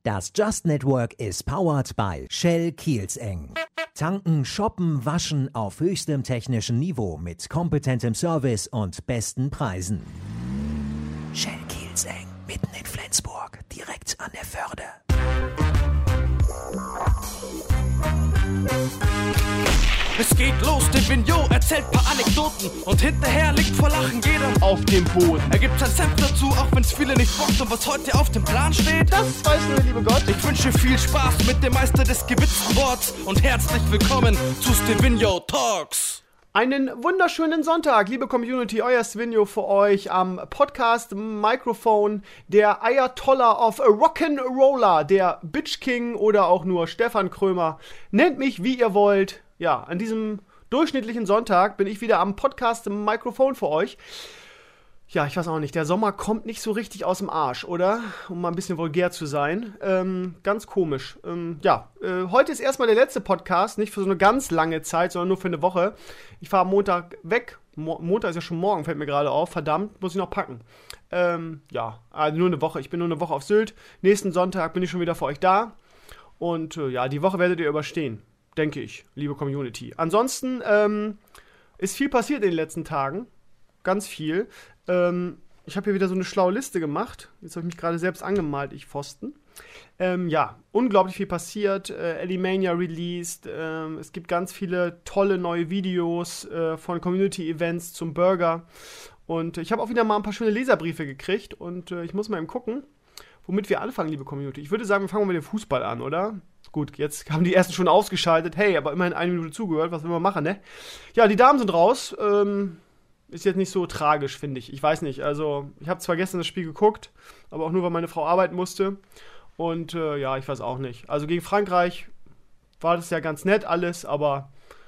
Das Just Network ist powered by Shell Kielzeng. Tanken, shoppen, waschen auf höchstem technischen Niveau mit kompetentem Service und besten Preisen. Shell Kielzeng, mitten in Flensburg, direkt an der Förde. Es geht los, der Vigneault erzählt paar Anekdoten und hinterher liegt vor Lachen jeder auf dem Boden. Er gibt sein Senf dazu, auch wenn's viele nicht bockt und was heute auf dem Plan steht, das weiß nur der liebe Gott. Ich wünsche viel Spaß mit dem Meister des gewitzten Worts und herzlich willkommen zu Stevino Talks. Einen wunderschönen Sonntag, liebe Community, euer Stevino für euch am Podcast-Mikrofon, der Ayatollah of Rock'n'Roller, der Bitch King oder auch nur Stefan Krömer. Nennt mich, wie ihr wollt. Ja, an diesem durchschnittlichen Sonntag bin ich wieder am Podcast-Mikrofon für euch. Ja, ich weiß auch nicht, der Sommer kommt nicht so richtig aus dem Arsch, oder? Um mal ein bisschen vulgär zu sein. Ganz komisch. Heute ist erstmal der letzte Podcast, nicht für so eine ganz lange Zeit, sondern nur für eine Woche. Ich fahre am Montag weg. Montag ist ja schon morgen, fällt mir gerade auf. Verdammt, muss ich noch packen. Also nur eine Woche. Ich bin nur eine Woche auf Sylt. Nächsten Sonntag bin ich schon wieder für euch da. Und die Woche werdet ihr überstehen. Denke ich, liebe Community. Ansonsten ist viel passiert in den letzten Tagen. Ganz viel. Ich habe hier wieder so eine schlaue Liste gemacht. Jetzt habe ich mich gerade selbst angemalt, ich Pfosten. Unglaublich viel passiert. Elimania released. Es gibt ganz viele tolle neue Videos von Community-Events zum Burger. Und ich habe auch wieder mal ein paar schöne Leserbriefe gekriegt. Und ich muss mal eben gucken, womit wir anfangen, liebe Community. Ich würde sagen, wir fangen mal mit dem Fußball an, oder? Gut, jetzt haben die ersten schon ausgeschaltet. Hey, aber immerhin 1 Minute zugehört. Was will man machen, ne? Ja, die Damen sind raus. Ist jetzt nicht so tragisch, finde ich. Ich weiß nicht. Also, ich habe zwar gestern das Spiel geguckt, aber auch nur, weil meine Frau arbeiten musste. Und ich weiß auch nicht. Also gegen Frankreich war das ja ganz nett alles, aber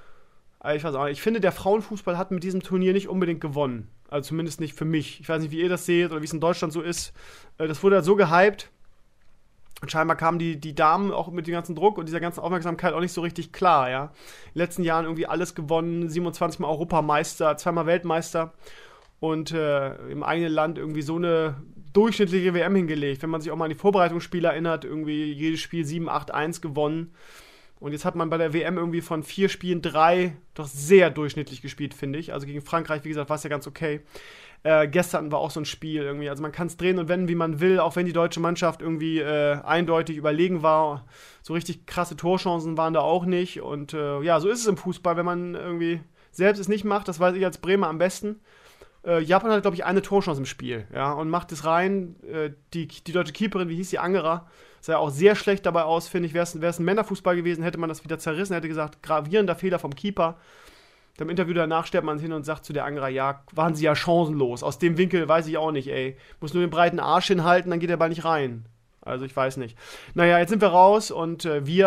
ich weiß auch nicht. Ich finde, der Frauenfußball hat mit diesem Turnier nicht unbedingt gewonnen. Also zumindest nicht für mich. Ich weiß nicht, wie ihr das seht oder wie es in Deutschland so ist. Das wurde halt so gehypt. Und scheinbar kamen die Damen auch mit dem ganzen Druck und dieser ganzen Aufmerksamkeit auch nicht so richtig klar, ja. In den letzten Jahren irgendwie alles gewonnen, 27 Mal Europameister, 2-mal Weltmeister und im eigenen Land irgendwie so eine durchschnittliche WM hingelegt. Wenn man sich auch mal an die Vorbereitungsspiele erinnert, irgendwie jedes Spiel 7-8-1 gewonnen. Und jetzt hat man bei der WM irgendwie von 4 Spielen 3 doch sehr durchschnittlich gespielt, finde ich. Also gegen Frankreich, wie gesagt, war es ja ganz okay. Gestern war auch so ein Spiel irgendwie. Also man kann es drehen und wenden, wie man will, auch wenn die deutsche Mannschaft irgendwie eindeutig überlegen war. So richtig krasse Torchancen waren da auch nicht. Und so ist es im Fußball, wenn man irgendwie selbst es nicht macht. Das weiß ich als Bremer am besten. Japan hat, glaube ich, eine Torchance im Spiel, ja, und macht es rein. Die deutsche Keeperin, wie hieß die, Angerer, sah ja auch sehr schlecht dabei aus, finde ich. Wäre es ein Männerfußball gewesen, hätte man das wieder zerrissen, hätte gesagt, gravierender Fehler vom Keeper. Im Interview danach stellt man hin und sagt zu der Angerer, ja, waren sie ja chancenlos. Aus dem Winkel weiß ich auch nicht, ey. Muss nur den breiten Arsch hinhalten, dann geht der Ball nicht rein. Also ich weiß nicht. Naja, jetzt sind wir raus und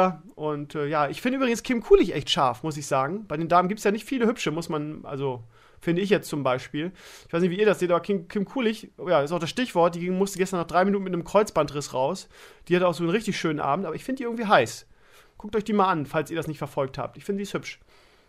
ich finde übrigens Kim Kulich echt scharf, muss ich sagen. Bei den Damen gibt es ja nicht viele hübsche, finde ich jetzt zum Beispiel. Ich weiß nicht, wie ihr das seht, aber Kim Kulich, ja, ist auch das Stichwort, die musste gestern nach 3 Minuten mit einem Kreuzbandriss raus. Die hatte auch so einen richtig schönen Abend, aber ich finde die irgendwie heiß. Guckt euch die mal an, falls ihr das nicht verfolgt habt. Ich finde, die ist hübsch.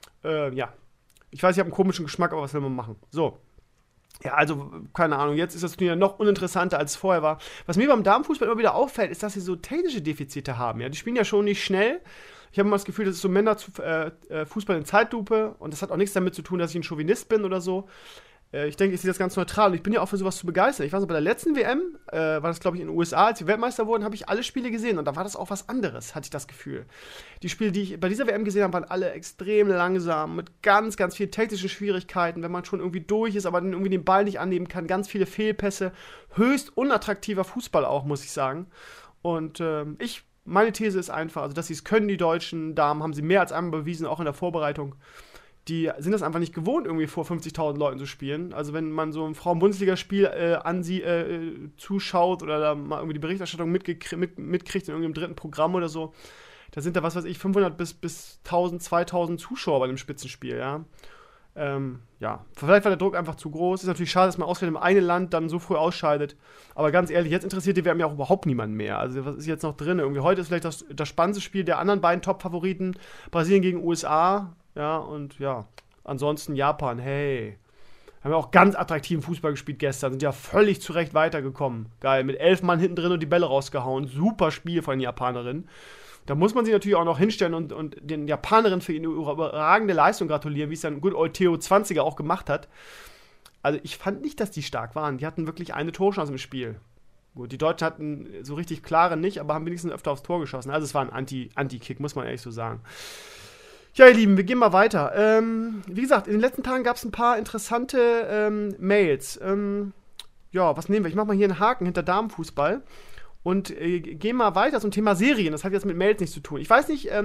Ich weiß, ich habe einen komischen Geschmack, aber was will man machen? So. Ja, also, keine Ahnung, jetzt ist das Turnier noch uninteressanter, als es vorher war. Was mir beim Damenfußball immer wieder auffällt, ist, dass sie so technische Defizite haben. Ja, die spielen ja schon nicht schnell. Ich habe immer das Gefühl, das ist so Männerfußball in Zeitlupe und das hat auch nichts damit zu tun, dass ich ein Chauvinist bin oder so. Ich denke, ich sehe das ganz neutral und ich bin ja auch für sowas zu begeistern. Ich weiß noch, bei der letzten WM, war das, glaube ich, in den USA, als wir Weltmeister wurden, habe ich alle Spiele gesehen und da war das auch was anderes, hatte ich das Gefühl. Die Spiele, die ich bei dieser WM gesehen habe, waren alle extrem langsam, mit ganz, ganz vielen technischen Schwierigkeiten, wenn man schon irgendwie durch ist, aber dann irgendwie den Ball nicht annehmen kann, ganz viele Fehlpässe, höchst unattraktiver Fußball auch, muss ich sagen. Und meine These ist einfach, also dass sie es können, die deutschen Damen, haben sie mehr als einmal bewiesen, auch in der Vorbereitung. Die sind das einfach nicht gewohnt, irgendwie vor 50.000 Leuten zu spielen. Also wenn man so ein Frauen-Bundesliga-Spiel zuschaut oder da mal irgendwie die Berichterstattung mitkriegt in irgendeinem dritten Programm oder so, da sind da, 500 bis 1.000, 2.000 Zuschauer bei dem Spitzenspiel, ja. Vielleicht war der Druck einfach zu groß. Ist natürlich schade, dass man ausgerechnet im einen Land dann so früh ausscheidet. Aber ganz ehrlich, jetzt interessiert die WM ja auch überhaupt niemanden mehr. Also was ist jetzt noch drin? Irgendwie heute ist vielleicht das spannendste Spiel der anderen beiden Top-Favoriten. Brasilien gegen USA. Ja, und ja, ansonsten Japan, hey. Haben ja auch ganz attraktiven Fußball gespielt gestern, sind ja völlig zurecht weitergekommen. Geil, mit 11 Mann hinten drin und die Bälle rausgehauen. Super Spiel von den Japanerinnen. Da muss man sich natürlich auch noch hinstellen und den Japanerinnen für ihre überragende Leistung gratulieren, wie es dann Good Old Theo 20er auch gemacht hat. Also ich fand nicht, dass die stark waren. Die hatten wirklich eine Torchance im Spiel. Gut, die Deutschen hatten so richtig klare nicht, aber haben wenigstens öfter aufs Tor geschossen. Also es war ein Anti-Kick, muss man ehrlich so sagen. Ja, ihr Lieben, wir gehen mal weiter. Wie gesagt, in den letzten Tagen gab es ein paar interessante Mails. Was nehmen wir? Ich mache mal hier einen Haken hinter Damenfußball und gehe mal weiter zum Thema Serien. Das hat jetzt mit Mails nichts zu tun. Ich weiß nicht,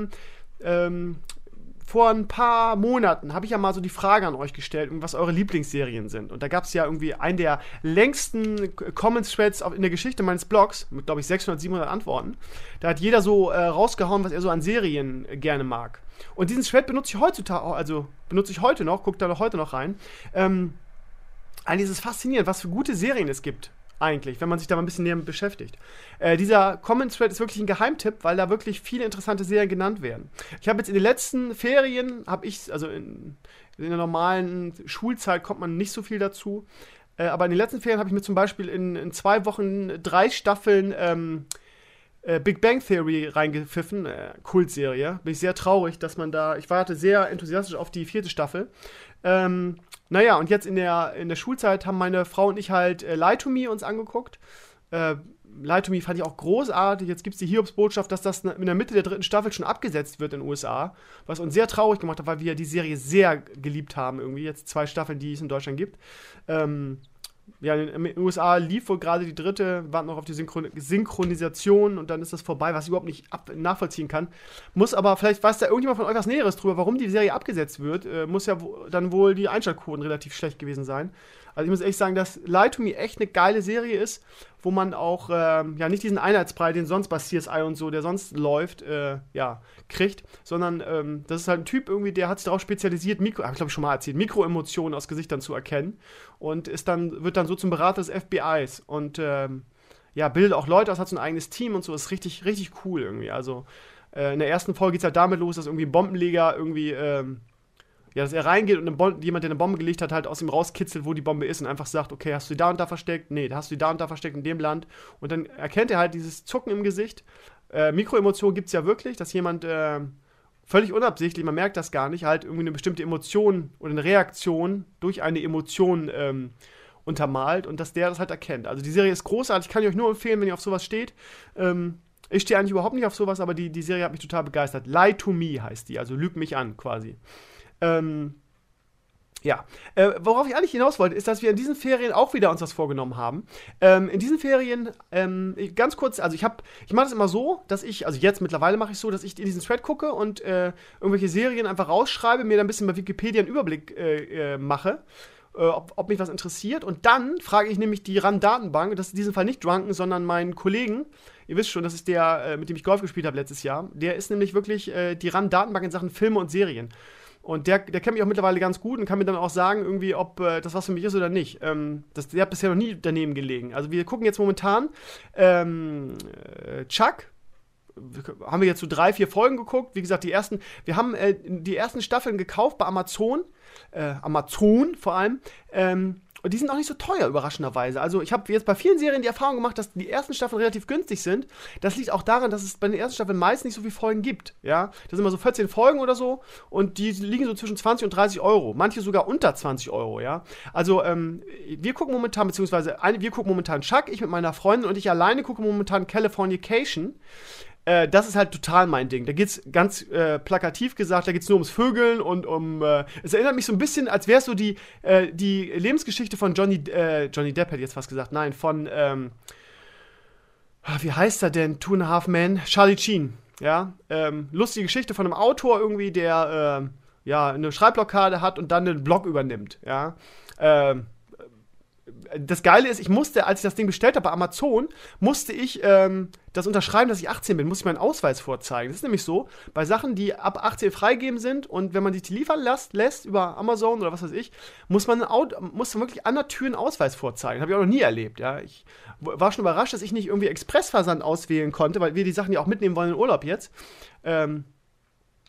vor ein paar Monaten habe ich ja mal so die Frage an euch gestellt, was eure Lieblingsserien sind. Und da gab es ja irgendwie einen der längsten Comment-Threads in der Geschichte meines Blogs, mit, glaube ich, 600, 700 Antworten. Da hat jeder so rausgehauen, was er so an Serien gerne mag. Und diesen Thread benutze ich heute noch, guckt da heute noch rein. Eigentlich ist es faszinierend, was für gute Serien es gibt. Eigentlich, wenn man sich da mal ein bisschen näher mit beschäftigt. Dieser Comment-Thread ist wirklich ein Geheimtipp, weil da wirklich viele interessante Serien genannt werden. Ich habe jetzt in den letzten Ferien, in der normalen Schulzeit kommt man nicht so viel dazu, aber in den letzten Ferien habe ich mir zum Beispiel in 2 Wochen 3 Staffeln Big Bang Theory reingepfiffen, Kultserie. Bin ich sehr traurig, dass man da, ich warte sehr enthusiastisch auf die 4. Staffel. Und jetzt in der Schulzeit haben meine Frau und ich halt Lie to Me uns angeguckt. Lie to Me fand ich auch großartig. Jetzt gibt es die Hiobsbotschaft, dass das in der Mitte der 3. Staffel schon abgesetzt wird in den USA. Was uns sehr traurig gemacht hat, weil wir die Serie sehr geliebt haben. Irgendwie jetzt 2 Staffeln, die es in Deutschland gibt. In den USA lief wohl gerade die 3., warten noch auf die Synchronisation und dann ist das vorbei, was ich überhaupt nicht nachvollziehen kann. Muss aber, vielleicht weiß da irgendjemand von euch was Näheres drüber, warum die Serie abgesetzt wird. Muss ja dann wohl die Einschaltquoten relativ schlecht gewesen sein. Also ich muss echt sagen, dass Lie to Me echt eine geile Serie ist, wo man auch nicht diesen Einheitsbrei, den sonst bei CSI und so, der sonst läuft, kriegt, sondern das ist halt ein Typ irgendwie, der hat sich darauf spezialisiert, habe ich glaube ich schon mal erzählt, Mikroemotionen aus Gesichtern zu erkennen und wird dann so zum Berater des FBIs und bildet auch Leute aus, hat so ein eigenes Team und so, ist richtig, richtig cool irgendwie. Also in der ersten Folge geht es halt damit los, dass irgendwie ein Bombenleger irgendwie dass er reingeht und jemand, der eine Bombe gelegt hat, halt aus ihm rauskitzelt, wo die Bombe ist und einfach sagt, okay, hast du die da und da versteckt? Nee, da hast du die da und da versteckt in dem Land. Und dann erkennt er halt dieses Zucken im Gesicht. Mikroemotionen gibt es ja wirklich, dass jemand völlig unabsichtlich, man merkt das gar nicht, halt irgendwie eine bestimmte Emotion oder eine Reaktion durch eine Emotion untermalt und dass der das halt erkennt. Also die Serie ist großartig, kann ich euch nur empfehlen, wenn ihr auf sowas steht. Ich stehe eigentlich überhaupt nicht auf sowas, aber die Serie hat mich total begeistert. Lie to Me heißt die, also lüg mich an quasi. Worauf ich eigentlich hinaus wollte, ist, dass wir in diesen Ferien auch wieder uns was vorgenommen haben. In diesen Ferien, ganz kurz, also ich mache das immer so, dass jetzt mittlerweile mache ich so, dass ich in diesen Thread gucke und irgendwelche Serien einfach rausschreibe, mir dann ein bisschen bei Wikipedia einen Überblick mache, ob mich was interessiert. Und dann frage ich nämlich die RAN-Datenbank, das ist in diesem Fall nicht Drunken, sondern meinen Kollegen, ihr wisst schon, das ist der, mit dem ich Golf gespielt habe letztes Jahr, der ist nämlich wirklich die RAN-Datenbank in Sachen Filme und Serien. Und der kennt mich auch mittlerweile ganz gut und kann mir dann auch sagen, irgendwie, ob das was für mich ist oder nicht. Der hat bisher noch nie daneben gelegen. Also wir gucken jetzt momentan Chuck. Haben wir jetzt so 3, 4 Folgen geguckt. Wie gesagt, wir haben die ersten Staffeln gekauft bei Amazon. Amazon vor allem. Und die sind auch nicht so teuer, überraschenderweise. Also ich habe jetzt bei vielen Serien die Erfahrung gemacht, dass die ersten Staffeln relativ günstig sind. Das liegt auch daran, dass es bei den ersten Staffeln meist nicht so viele Folgen gibt. Ja? Das sind immer so 14 Folgen oder so und die liegen so zwischen 20 und 30 Euro. Manche sogar unter 20 Euro, ja. Also wir gucken momentan Chuck, ich mit meiner Freundin und ich alleine gucke momentan Californication. Das ist halt total mein Ding. Da geht's ganz plakativ gesagt, da geht's nur ums Vögeln und es erinnert mich so ein bisschen, als wäre es so die Lebensgeschichte von Johnny Depp, hätte ich jetzt fast gesagt. Nein, von, wie heißt er denn? 2.5 Men? Charlie Sheen, ja. Lustige Geschichte von einem Autor irgendwie, der, eine Schreibblockade hat und dann einen Blog übernimmt, ja. Das Geile ist, als ich das Ding bestellt habe bei Amazon, musste ich das unterschreiben, dass ich 18 bin, musste ich meinen Ausweis vorzeigen. Das ist nämlich so, bei Sachen, die ab 18 freigegeben sind und wenn man sich die liefern lässt über Amazon oder was weiß ich, muss man wirklich an der Tür einen Ausweis vorzeigen. Habe ich auch noch nie erlebt, ja. Ich war schon überrascht, dass ich nicht irgendwie Expressversand auswählen konnte, weil wir die Sachen ja auch mitnehmen wollen in den Urlaub jetzt.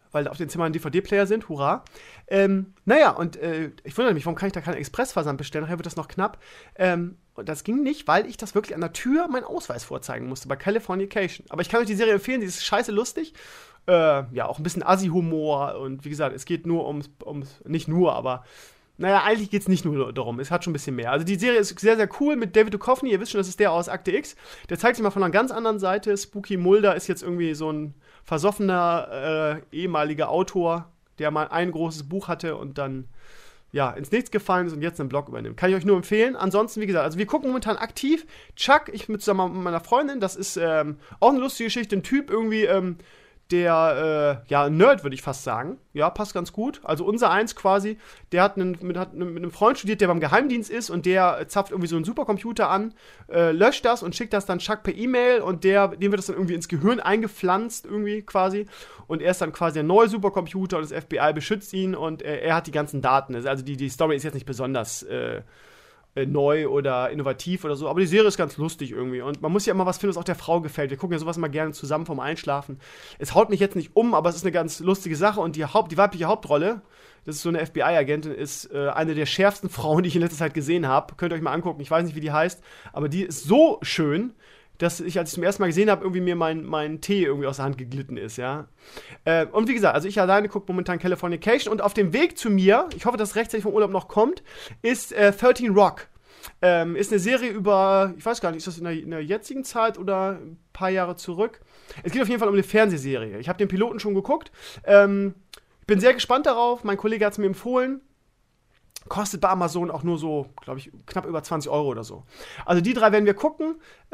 weil auf den Zimmern DVD-Player sind, hurra. Naja, und ich wundere mich, warum kann ich da keinen Expressversand bestellen? Nachher wird das noch knapp. Und das ging nicht, weil ich das wirklich an der Tür meinen Ausweis vorzeigen musste, bei Californication. Aber ich kann euch die Serie empfehlen, die ist scheiße lustig. Ja, auch ein bisschen Assi-Humor und wie gesagt, es geht nur ums nicht nur, aber naja, eigentlich geht es nicht nur darum, es hat schon ein bisschen mehr. Also die Serie ist sehr, sehr cool mit David Duchovny, ihr wisst schon, das ist der aus Akte X. Der zeigt sich mal von einer ganz anderen Seite. Spooky Mulder ist jetzt irgendwie so ein versoffener ehemaliger Autor, der mal ein großes Buch hatte und dann ja, ins Nichts gefallen ist und jetzt einen Blog übernimmt. Kann ich euch nur empfehlen. Ansonsten, wie gesagt, also wir gucken momentan aktiv. Chuck, ich mit zusammen mit meiner Freundin, das ist auch eine lustige Geschichte. Ein Typ irgendwie, der, ein Nerd, würde ich fast sagen. Ja, passt ganz gut. Also unser Eins quasi, der hat mit einem Freund studiert, der beim Geheimdienst ist und der zapft irgendwie so einen Supercomputer an, löscht das und schickt das dann Chuck per E-Mail und dem wird das dann irgendwie ins Gehirn eingepflanzt irgendwie quasi und er ist dann quasi ein neuer Supercomputer und das FBI beschützt ihn und er hat die ganzen Daten. Also die Story ist jetzt nicht besonders neu oder innovativ oder so, aber die Serie ist ganz lustig irgendwie und man muss ja immer was finden, was auch der Frau gefällt. Wir gucken ja sowas immer gerne zusammen vorm Einschlafen. Es haut mich jetzt nicht um, aber es ist eine ganz lustige Sache und die weibliche Hauptrolle, das ist so eine FBI-Agentin, ist eine der schärfsten Frauen, die ich in letzter Zeit gesehen habe. Könnt ihr euch mal angucken, ich weiß nicht, wie die heißt, aber die ist so schön, dass ich, als ich zum ersten Mal gesehen habe, irgendwie mir mein Tee irgendwie aus der Hand geglitten ist, ja. Und wie gesagt, also ich alleine gucke momentan Californication und auf dem Weg zu mir, ich hoffe, dass es rechtzeitig vom Urlaub noch kommt, ist 13 Rock. Ist eine Serie über, ich weiß gar nicht, ist das in der jetzigen Zeit oder ein paar Jahre zurück? Es geht auf jeden Fall um eine Fernsehserie. Ich habe den Piloten schon geguckt. Bin sehr gespannt darauf. Mein Kollege hat es mir empfohlen. Kostet bei Amazon auch nur so, glaube ich, knapp über 20 Euro oder so. Also die 3 werden wir gucken.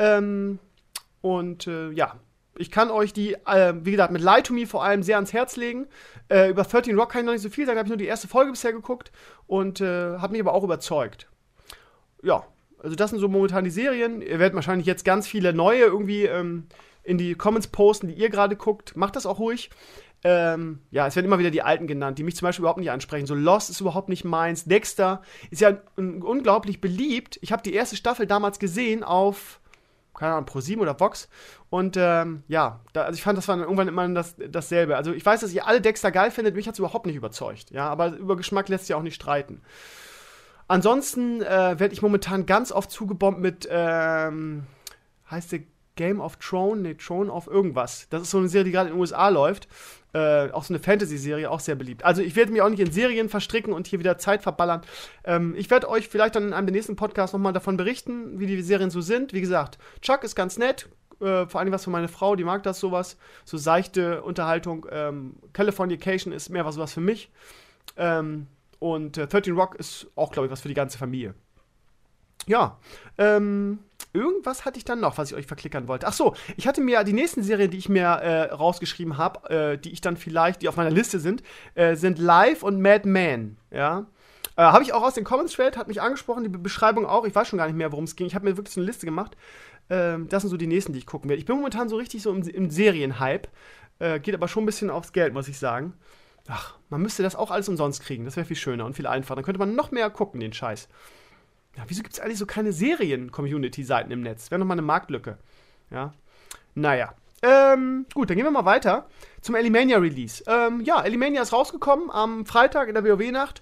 Ja, ich kann euch die, wie gesagt, mit Lie to Me vor allem sehr ans Herz legen. Über 13 Rock kann ich noch nicht so viel sagen. Da habe ich nur die erste Folge bisher geguckt und habe mich aber auch überzeugt. Ja, also das sind so momentan die Serien. Ihr werdet wahrscheinlich jetzt ganz viele neue irgendwie in die Comments posten, die ihr gerade guckt. Macht das auch ruhig. Ja, es werden immer wieder die Alten genannt, die mich zum Beispiel überhaupt nicht ansprechen. So Lost ist überhaupt nicht meins. Dexter ist ja unglaublich beliebt. Ich habe die erste Staffel damals gesehen auf, keine Ahnung, Pro7 oder Vox. Und also ich fand, das war dann irgendwann immer dasselbe. Also ich weiß, dass ihr alle Dexter geil findet, mich hat es überhaupt nicht überzeugt. Ja, aber über Geschmack lässt sich auch nicht streiten. Ansonsten werde ich momentan ganz oft zugebombt mit, heißt der Game of Thrones? Nee, Throne of irgendwas. Das ist so eine Serie, die gerade in den USA läuft. Auch so eine Fantasy-Serie, auch sehr beliebt. Also ich werde mich auch nicht in Serien verstricken und hier wieder Zeit verballern. Ich werde euch vielleicht dann in einem der nächsten Podcasts nochmal davon berichten, wie die Serien so sind. Wie gesagt, Chuck ist ganz nett. Vor allem was für meine Frau, die mag das sowas. So seichte Unterhaltung. Californication ist mehr was für mich. Und 13 Rock ist auch, glaube ich, was für die ganze Familie. Ja, irgendwas hatte ich dann noch, was ich euch verklickern wollte. Ach so, ich hatte mir die nächsten Serien, die ich mir rausgeschrieben habe, die ich dann vielleicht, die auf meiner Liste sind Live und Mad Men, ja. Habe ich auch aus den Comments Thread, hat mich angesprochen, die Beschreibung auch, ich weiß schon gar nicht mehr, worum es ging. Ich habe mir wirklich so eine Liste gemacht. Das sind so die nächsten, die ich gucken werde. Ich bin momentan so richtig so im Serienhype, geht aber schon ein bisschen aufs Geld, muss ich sagen. Ach, man müsste das auch alles umsonst kriegen, das wäre viel schöner und viel einfacher. Dann könnte man noch mehr gucken, den Scheiß. Ja, wieso gibt es eigentlich so keine Serien-Community-Seiten im Netz? Wäre nochmal eine Marktlücke. Ja, naja. Gut, dann gehen wir mal weiter zum Elimania-Release. Elimania ist rausgekommen am Freitag in der WoW-Nacht.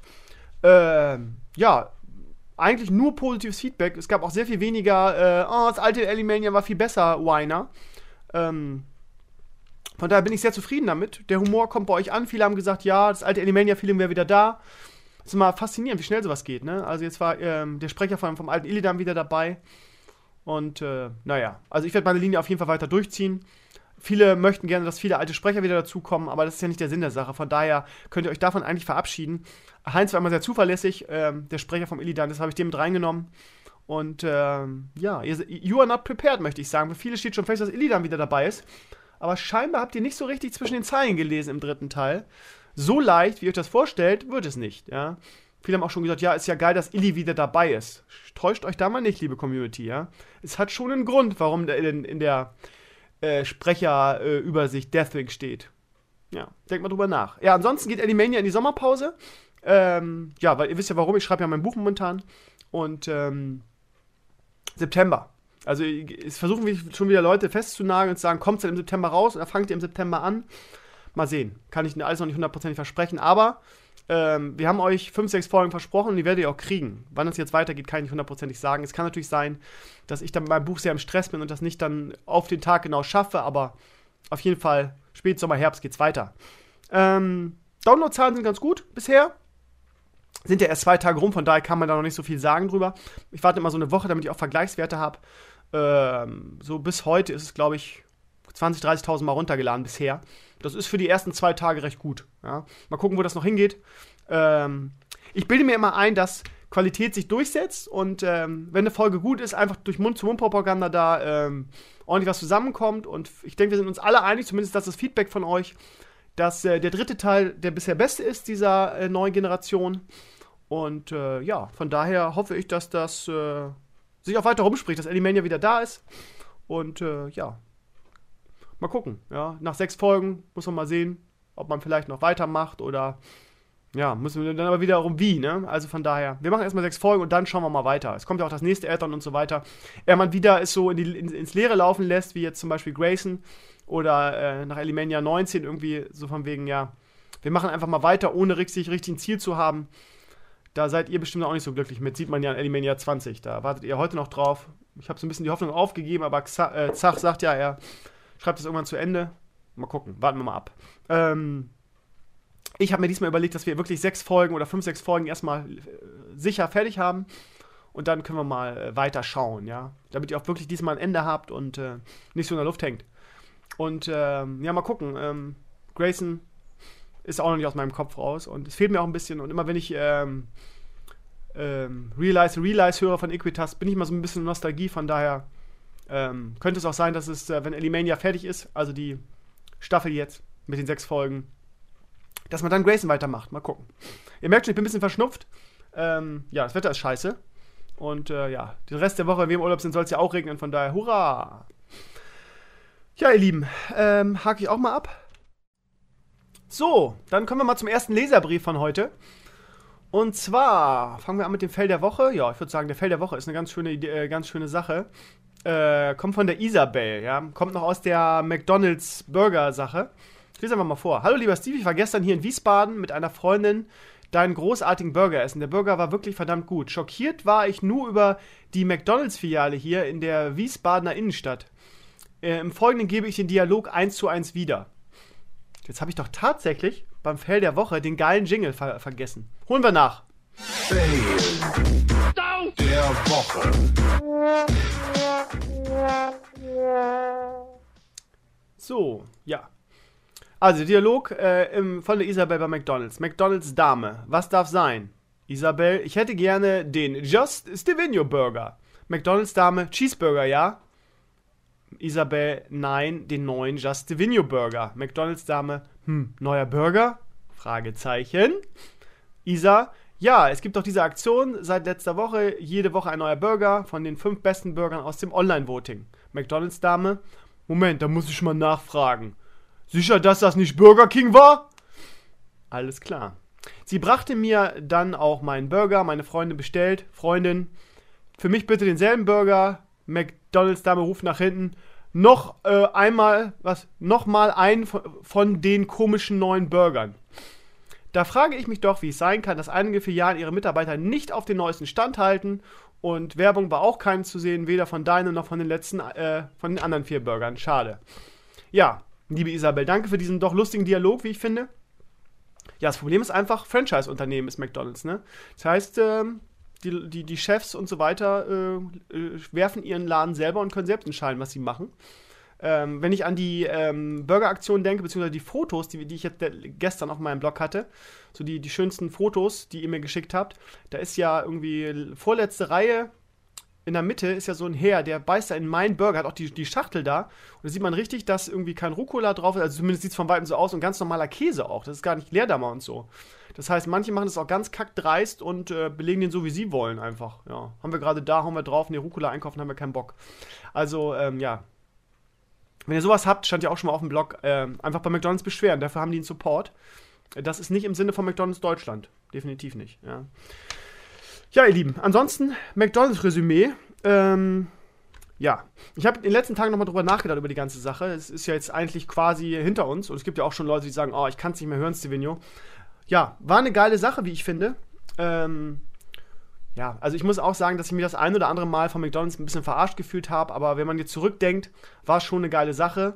Eigentlich nur positives Feedback. Es gab auch sehr viel weniger, das alte Elimania war viel besser, Whiner. Von daher bin ich sehr zufrieden damit. Der Humor kommt bei euch an. Viele haben gesagt, ja, das alte Elimania-Feeling wäre wieder da. Das ist immer faszinierend, wie schnell sowas geht, ne? Also jetzt war der Sprecher vom alten Illidan wieder dabei. Und also ich werde meine Linie auf jeden Fall weiter durchziehen. Viele möchten gerne, dass viele alte Sprecher wieder dazukommen, aber das ist ja nicht der Sinn der Sache. Von daher könnt ihr euch davon eigentlich verabschieden. Heinz war immer sehr zuverlässig, der Sprecher vom Illidan, das habe ich dem mit reingenommen. Und you are not prepared, möchte ich sagen. Für viele steht schon fest, dass Illidan wieder dabei ist. Aber scheinbar habt ihr nicht so richtig zwischen den Zeilen gelesen im 3. Teil. So leicht, wie ihr euch das vorstellt, wird es nicht, ja. Viele haben auch schon gesagt, ja, ist ja geil, dass Illy wieder dabei ist. Täuscht euch da mal nicht, liebe Community, ja. Es hat schon einen Grund, warum in der Sprecherübersicht Deathwing steht. Ja, denkt mal drüber nach. Ja, ansonsten geht Elimania in die Sommerpause. Weil ihr wisst ja warum, ich schreibe ja mein Buch momentan. Und September. Also es versuchen schon wieder Leute festzunageln und zu sagen, kommt es dann im September raus oder fangt ihr im September an? Mal sehen. Kann ich alles noch nicht 100% versprechen, aber wir haben euch 5, 6 Folgen versprochen und die werdet ihr auch kriegen. Wann es jetzt weitergeht, kann ich nicht 100% sagen. Es kann natürlich sein, dass ich dann mit meinem Buch sehr im Stress bin und das nicht dann auf den Tag genau schaffe, aber auf jeden Fall Spätsommer, Herbst geht's weiter. Downloadzahlen sind ganz gut bisher. Sind ja erst 2 Tage rum, von daher kann man da noch nicht so viel sagen drüber. Ich warte immer so eine Woche, damit ich auch Vergleichswerte habe. So bis heute ist es, glaube ich, 20.000, 30.000 Mal runtergeladen bisher. Das ist für die ersten 2 Tage recht gut. Ja. Mal gucken, wo das noch hingeht. Ich bilde mir immer ein, dass Qualität sich durchsetzt und wenn eine Folge gut ist, einfach durch Mund-zu-Mund-Propaganda da ordentlich was zusammenkommt. Und ich denke, wir sind uns alle einig, zumindest das ist das Feedback von euch, dass der 3. Teil der bisher beste ist, dieser neuen Generation. Und ja, von daher hoffe ich, dass das sich auch weiter rumspricht, dass Alimania wieder da ist. Und ja, mal gucken. Ja. Nach 6 Folgen muss man mal sehen, ob man vielleicht noch weitermacht oder ja, müssen wir dann aber wiederum wie, ne? Also von daher, wir machen erstmal 6 Folgen und dann schauen wir mal weiter. Es kommt ja auch das nächste Add-on und so weiter. Er man wieder es so ins Leere laufen lässt, wie jetzt zum Beispiel Grayson oder nach Alimania 19 irgendwie so von wegen, ja, wir machen einfach mal weiter, ohne richtig ein Ziel zu haben. Da seid ihr bestimmt auch nicht so glücklich mit. Sieht man ja in Alimania 20. Da wartet ihr heute noch drauf. Ich habe so ein bisschen die Hoffnung aufgegeben, aber Zach sagt ja, er schreibt es irgendwann zu Ende. Mal gucken, warten wir mal ab. Ich habe mir diesmal überlegt, dass wir wirklich 6 Folgen oder 5, 6 Folgen erstmal sicher fertig haben. Und dann können wir mal weiter schauen, ja. Damit ihr auch wirklich diesmal ein Ende habt und nicht so in der Luft hängt. Und ja, mal gucken. Grayson ist auch noch nicht aus meinem Kopf raus. Und es fehlt mir auch ein bisschen. Und immer wenn ich Realize höre von Equitas, bin ich immer so ein bisschen in Nostalgie. Von daher könnte es auch sein, dass es, wenn Alimania fertig ist, also die Staffel jetzt mit den 6 Folgen, dass man dann Grayson weitermacht. Mal gucken. Ihr merkt schon, ich bin ein bisschen verschnupft. Ja, das Wetter ist scheiße. Und ja, den Rest der Woche, wenn wir im Urlaub sind, soll es ja auch regnen. Von daher, hurra! Ja, ihr Lieben, hake ich auch mal ab. So, dann kommen wir mal zum ersten Leserbrief von heute. Und zwar fangen wir an mit dem Fell der Woche. Ja, ich würde sagen, der Fell der Woche ist eine ganz schöne Sache. Kommt von der Isabel, ja. Kommt noch aus der McDonald's Burger-Sache. Ich lese einfach mal vor. Hallo lieber Steve, ich war gestern hier in Wiesbaden mit einer Freundin deinen großartigen Burger essen. Der Burger war wirklich verdammt gut. Schockiert war ich nur über die McDonald's-Filiale hier in der Wiesbadener Innenstadt. Im Folgenden gebe ich den Dialog 1:1 wieder. Jetzt habe ich doch tatsächlich beim Fail der Woche den geilen Jingle vergessen. Holen wir nach. Fail der Woche. So, ja. Also, Dialog von der Isabel bei McDonald's. McDonald's Dame, was darf sein? Isabel, ich hätte gerne den Just Stevino Burger. McDonald's Dame, Cheeseburger, ja? Isabel, nein, den neuen Just Stevino Burger. McDonald's Dame, neuer Burger? Fragezeichen. Isa, ja, es gibt doch diese Aktion seit letzter Woche, jede Woche ein neuer Burger von den 5 besten Burgern aus dem Online-Voting. McDonald's Dame, Moment, da muss ich mal nachfragen. Sicher, dass das nicht Burger King war? Alles klar. Sie brachte mir dann auch meinen Burger, meine Freundin bestellt. Freundin, für mich bitte denselben Burger. McDonald's Dame ruft nach hinten. Noch mal einen von den komischen neuen Burgern. Da frage ich mich doch, wie es sein kann, dass einige Filialen ihre Mitarbeiter nicht auf den neuesten Stand halten. Und Werbung war auch keine zu sehen, weder von deinen noch von den von den anderen 4 Burgern. Schade. Ja, liebe Isabel, danke für diesen doch lustigen Dialog, wie ich finde. Ja, das Problem ist einfach, Franchise-Unternehmen ist McDonald's, ne? Das heißt, die Chefs und so weiter werfen ihren Laden selber und können selbst entscheiden, was sie machen. Wenn ich an die Burger-Aktion denke, beziehungsweise die Fotos, die ich jetzt gestern auf meinem Blog hatte, so die schönsten Fotos, die ihr mir geschickt habt, da ist ja irgendwie vorletzte Reihe, in der Mitte ist ja so ein Herr, der beißt da in meinen Burger, hat auch die Schachtel da. Und da sieht man richtig, dass irgendwie kein Rucola drauf ist, also zumindest sieht es von Weitem so aus und ganz normaler Käse auch. Das ist gar nicht Leerdammer und so. Das heißt, manche machen das auch ganz kackdreist und belegen den so, wie sie wollen einfach. Ja, haben wir gerade da, hauen wir drauf, ne, Rucola einkaufen, haben wir keinen Bock. Also, ja. Wenn ihr sowas habt, stand ja auch schon mal auf dem Blog, einfach bei McDonald's beschweren. Dafür haben die einen Support. Das ist nicht im Sinne von McDonald's Deutschland. Definitiv nicht, ja. Ja, ihr Lieben, ansonsten McDonald's-Resümee. Ja, ich habe in den letzten Tagen nochmal drüber nachgedacht, über die ganze Sache. Es ist ja jetzt eigentlich quasi hinter uns. Und es gibt ja auch schon Leute, die sagen, oh, ich kann es nicht mehr hören, Stevino. Ja, war eine geile Sache, wie ich finde. Ja, also ich muss auch sagen, dass ich mich das ein oder andere Mal von McDonald's ein bisschen verarscht gefühlt habe. Aber wenn man jetzt zurückdenkt, war es schon eine geile Sache.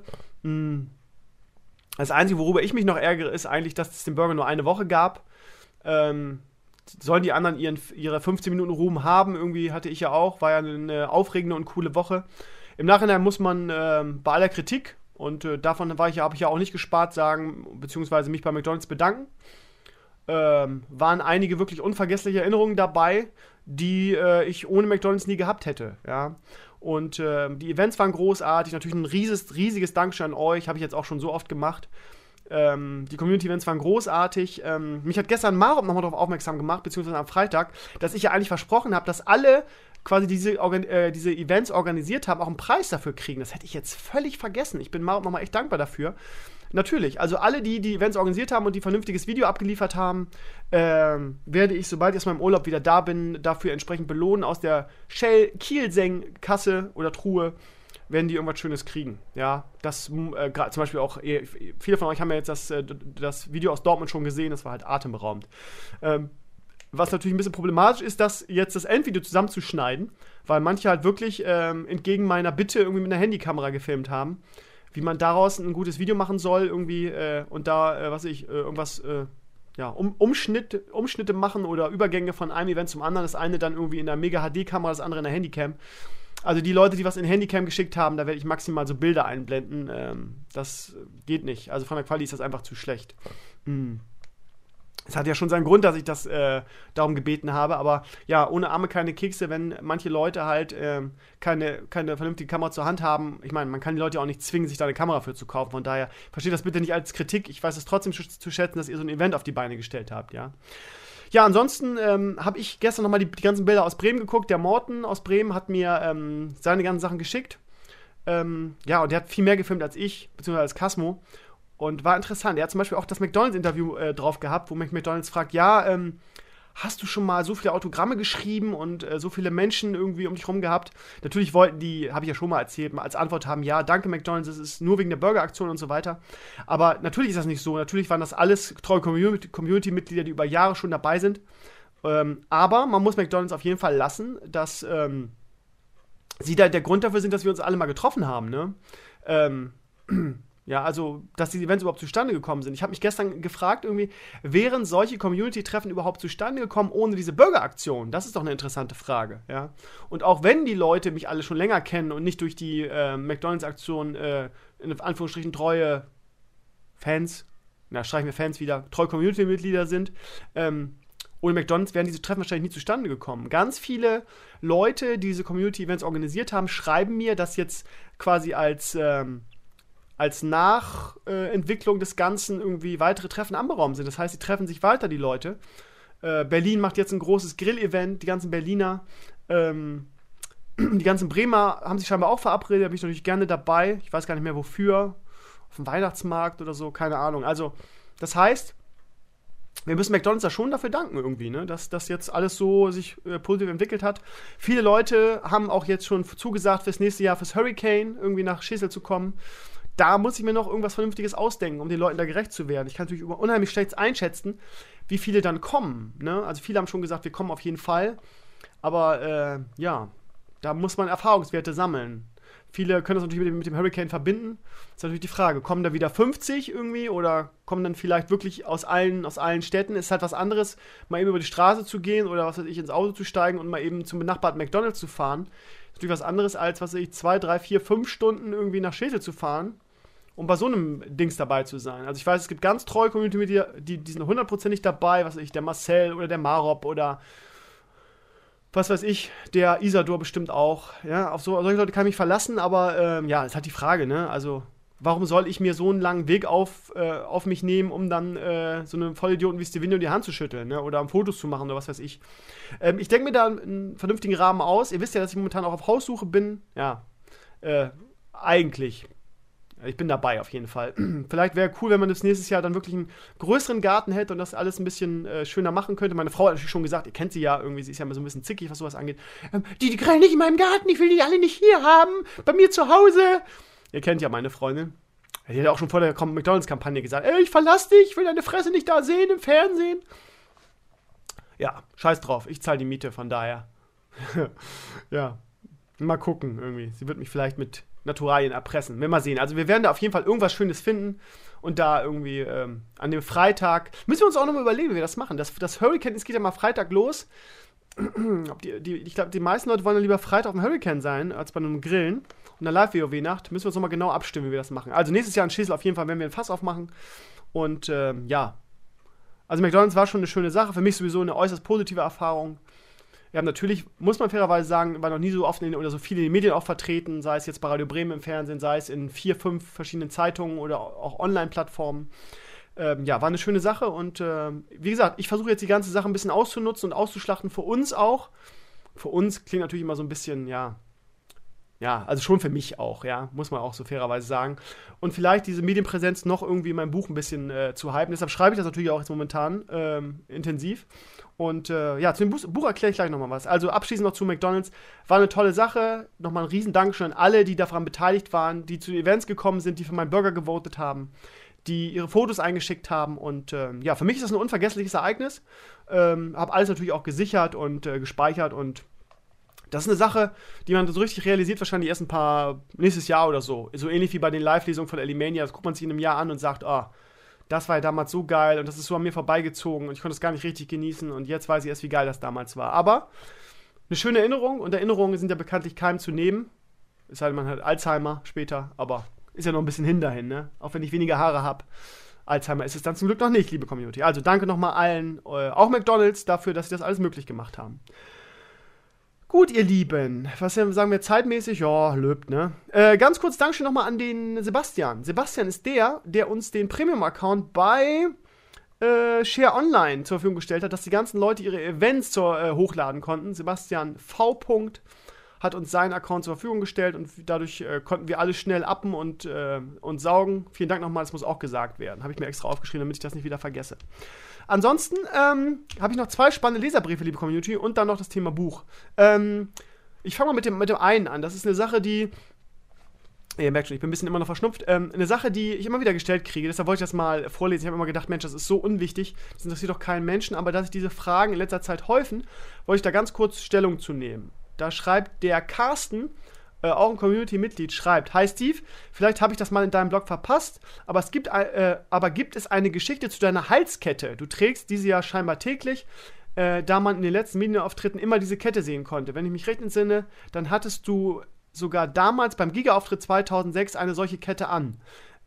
Das Einzige, worüber ich mich noch ärgere, ist eigentlich, dass es den Burger nur eine Woche gab. Sollen die anderen ihre 15 Minuten Ruhm haben? Irgendwie hatte ich ja auch. War ja eine aufregende und coole Woche. Im Nachhinein muss man bei aller Kritik, und davon habe ich ja auch nicht gespart, sagen, beziehungsweise mich bei McDonald's bedanken. Waren einige wirklich unvergessliche Erinnerungen dabei, die ich ohne McDonald's nie gehabt hätte. Ja. Und die Events waren großartig. Natürlich ein riesiges Dankeschön an euch. Habe ich jetzt auch schon so oft gemacht. Die Community-Events waren großartig. Mich hat gestern Marop nochmal darauf aufmerksam gemacht, beziehungsweise am Freitag, dass ich ja eigentlich versprochen habe, dass alle quasi diese Events organisiert haben, auch einen Preis dafür kriegen. Das hätte ich jetzt völlig vergessen. Ich bin Marop nochmal echt dankbar dafür. Natürlich, also alle, die Events organisiert haben und die vernünftiges Video abgeliefert haben, werde ich, sobald ich aus meinem Urlaub wieder da bin, dafür entsprechend belohnen. Aus der Shell Kielzeng-Kasse oder Truhe werden die irgendwas Schönes kriegen. Ja, das zum Beispiel auch, viele von euch haben ja jetzt das Video aus Dortmund schon gesehen, das war halt atemberaubend. Was natürlich ein bisschen problematisch ist, das jetzt das Endvideo zusammenzuschneiden, weil manche halt wirklich entgegen meiner Bitte irgendwie mit einer Handykamera gefilmt haben, wie man daraus ein gutes Video machen soll irgendwie und da, Umschnitte machen oder Übergänge von einem Event zum anderen, das eine dann irgendwie in der Mega-HD-Kamera, das andere in der Handycam. Also die Leute, die was in Handycam geschickt haben, da werde ich maximal so Bilder einblenden. Das geht nicht. Also von der Qualität ist das einfach zu schlecht. Es hat ja schon seinen Grund, dass ich das darum gebeten habe. Aber ja, ohne Arme keine Kekse, wenn manche Leute halt keine vernünftige Kamera zur Hand haben. Ich meine, man kann die Leute auch nicht zwingen, sich da eine Kamera für zu kaufen. Von daher, versteht das bitte nicht als Kritik. Ich weiß es trotzdem zu schätzen, dass ihr so ein Event auf die Beine gestellt habt, ja. Ja, ansonsten habe ich gestern nochmal die ganzen Bilder aus Bremen geguckt. Der Morten aus Bremen hat mir seine ganzen Sachen geschickt. Und der hat viel mehr gefilmt als ich, beziehungsweise als Cosmo. Und war interessant. Er hat zum Beispiel auch das McDonald's-Interview drauf gehabt, wo mich McDonald's fragt, ja, hast du schon mal so viele Autogramme geschrieben und so viele Menschen irgendwie um dich rum gehabt? Natürlich wollten die, habe ich ja schon mal erzählt, als Antwort haben, ja, danke McDonald's, es ist nur wegen der Burger-Aktion und so weiter. Aber natürlich ist das nicht so. Natürlich waren das alles treue Community-Mitglieder, die über Jahre schon dabei sind. Aber man muss McDonald's auf jeden Fall lassen, dass sie da der Grund dafür sind, dass wir uns alle mal getroffen haben, ne? Ja, also, dass die Events überhaupt zustande gekommen sind. Ich habe mich gestern gefragt, irgendwie, wären solche Community-Treffen überhaupt zustande gekommen ohne diese Burger-Aktion? Das ist doch eine interessante Frage, ja. Und auch wenn die Leute mich alle schon länger kennen und nicht durch die McDonald's-Aktion in Anführungsstrichen treue Fans, streichen wir Fans wieder, treue Community-Mitglieder sind, ohne McDonald's wären diese Treffen wahrscheinlich nie zustande gekommen. Ganz viele Leute, die diese Community-Events organisiert haben, schreiben mir, dass jetzt quasi als Nachentwicklung des Ganzen irgendwie weitere Treffen anberaumt sind. Das heißt, sie treffen sich weiter, die Leute. Berlin macht jetzt ein großes Grill-Event, die ganzen Berliner. Die ganzen Bremer haben sich scheinbar auch verabredet, da bin ich natürlich gerne dabei. Ich weiß gar nicht mehr wofür. Auf dem Weihnachtsmarkt oder so, keine Ahnung. Also, das heißt, wir müssen McDonald's da schon dafür danken irgendwie, ne? Dass das jetzt alles so sich positiv entwickelt hat. Viele Leute haben auch jetzt schon zugesagt, fürs nächste Jahr fürs Hurricane irgendwie nach Schesel zu kommen. Da muss ich mir noch irgendwas Vernünftiges ausdenken, um den Leuten da gerecht zu werden. Ich kann natürlich unheimlich schlecht einschätzen, wie viele dann kommen, ne? Also viele haben schon gesagt, wir kommen auf jeden Fall. Aber da muss man Erfahrungswerte sammeln. Viele können das natürlich mit dem Hurricane verbinden. Das ist natürlich die Frage, kommen da wieder 50 irgendwie oder kommen dann vielleicht wirklich aus allen Städten? Ist halt was anderes, mal eben über die Straße zu gehen oder was weiß ich, ins Auto zu steigen und mal eben zum benachbarten McDonald's zu fahren. Ist natürlich was anderes als, 2, 3, 4, 5 Stunden irgendwie nach Schesel zu fahren, um bei so einem Dings dabei zu sein. Also ich weiß, es gibt ganz treue Community-Mitglieder, die sind 100%ig dabei, was weiß ich, der Marcel oder der Marop oder was weiß ich, der Isador bestimmt auch. Ja, auf solche Leute kann ich mich verlassen, aber ist halt die Frage, ne? Also, warum soll ich mir so einen langen Weg auf mich nehmen, um dann so einem Vollidioten wie Stevino die Hand zu schütteln, ne? Oder Fotos zu machen oder was weiß ich. Ich denke mir da einen vernünftigen Rahmen aus. Ihr wisst ja, dass ich momentan auch auf Haussuche bin. Ja, eigentlich. Ich bin dabei auf jeden Fall. Vielleicht wäre cool, wenn man das nächstes Jahr dann wirklich einen größeren Garten hätte und das alles ein bisschen schöner machen könnte. Meine Frau hat natürlich schon gesagt, ihr kennt sie ja irgendwie, sie ist ja immer so ein bisschen zickig, was sowas angeht. Die grillen nicht in meinem Garten, ich will die alle nicht hier haben, bei mir zu Hause. Ihr kennt ja meine Freundin. Die hat auch schon vor der McDonalds-Kampagne gesagt, ich verlass dich, ich will deine Fresse nicht da sehen im Fernsehen. Ja, scheiß drauf, ich zahle die Miete, von daher. Ja, mal gucken irgendwie. Sie wird mich vielleicht mit Naturalien erpressen. Wir mal sehen. Also wir werden da auf jeden Fall irgendwas Schönes finden und da irgendwie an dem Freitag, müssen wir uns auch nochmal überlegen, wie wir das machen. Das Hurricane, es geht ja mal Freitag los. Ich glaube, die meisten Leute wollen ja lieber Freitag auf dem Hurricane sein, als bei einem Grillen. Und einer Live-WoW-Nacht müssen wir uns nochmal genau abstimmen, wie wir das machen. Also nächstes Jahr in Schesel auf jeden Fall werden wir ein Fass aufmachen. Und ja, also McDonalds war schon eine schöne Sache. Für mich sowieso eine äußerst positive Erfahrung. Ja, natürlich, muss man fairerweise sagen, war noch nie so oft oder so viele in den Medien auch vertreten, sei es jetzt bei Radio Bremen im Fernsehen, sei es in 4, 5 verschiedenen Zeitungen oder auch Online-Plattformen. Ja, war eine schöne Sache und wie gesagt, ich versuche jetzt die ganze Sache ein bisschen auszunutzen und auszuschlachten für uns auch. Für uns klingt natürlich immer so ein bisschen, ja, also schon für mich auch, ja, muss man auch so fairerweise sagen. Und vielleicht diese Medienpräsenz noch irgendwie in meinem Buch ein bisschen zu hypen. Deshalb schreibe ich das natürlich auch jetzt momentan intensiv. Und ja, zu dem Buch erkläre ich gleich nochmal was. Also abschließend noch zu McDonalds. War eine tolle Sache. Nochmal ein riesen Dankeschön an alle, die daran beteiligt waren, die zu Events gekommen sind, die für meinen Burger gewotet haben, die ihre Fotos eingeschickt haben. Und ja, für mich ist das ein unvergessliches Ereignis. Habe alles natürlich auch gesichert und gespeichert und das ist eine Sache, die man so richtig realisiert, wahrscheinlich erst nächstes Jahr oder so. So ähnlich wie bei den Live-Lesungen von Elimania. Das guckt man sich in einem Jahr an und sagt, das war ja damals so geil und das ist so an mir vorbeigezogen und ich konnte es gar nicht richtig genießen und jetzt weiß ich erst, wie geil das damals war. Aber eine schöne Erinnerung und Erinnerungen sind ja bekanntlich keinem zu nehmen. Es sei denn, man hat Alzheimer später, aber ist ja noch ein bisschen hin dahin, ne? Auch wenn ich weniger Haare habe. Alzheimer ist es dann zum Glück noch nicht, liebe Community. Also danke nochmal allen, auch McDonalds, dafür, dass sie das alles möglich gemacht haben. Gut, ihr Lieben, was sagen wir zeitmäßig? Ja, löbt, ne? Ganz kurz Dankeschön nochmal an den Sebastian. Sebastian ist der uns den Premium-Account bei Share Online zur Verfügung gestellt hat, dass die ganzen Leute ihre Events hochladen konnten. Sebastian V. hat uns seinen Account zur Verfügung gestellt und dadurch konnten wir alles schnell appen und saugen. Vielen Dank nochmal, das muss auch gesagt werden. Habe ich mir extra aufgeschrieben, damit ich das nicht wieder vergesse. Ansonsten habe ich noch 2 spannende Leserbriefe, liebe Community, und dann noch das Thema Buch. Ich fange mal mit dem einen an. Das ist eine Sache, die, ihr merkt schon, ich bin ein bisschen immer noch verschnupft, eine Sache, die ich immer wieder gestellt kriege. Deshalb wollte ich das mal vorlesen. Ich habe immer gedacht, Mensch, das ist so unwichtig, das interessiert doch keinen Menschen, aber dass sich diese Fragen in letzter Zeit häufen, wollte ich da ganz kurz Stellung zu nehmen. Da schreibt der Carsten, auch ein Community-Mitglied, schreibt: Hi Steve, vielleicht habe ich das mal in deinem Blog verpasst, aber gibt es eine Geschichte zu deiner Halskette? Du trägst diese ja scheinbar täglich, da man in den letzten Medienauftritten immer diese Kette sehen konnte. Wenn ich mich recht entsinne, dann hattest du sogar damals beim Giga-Auftritt 2006 eine solche Kette an.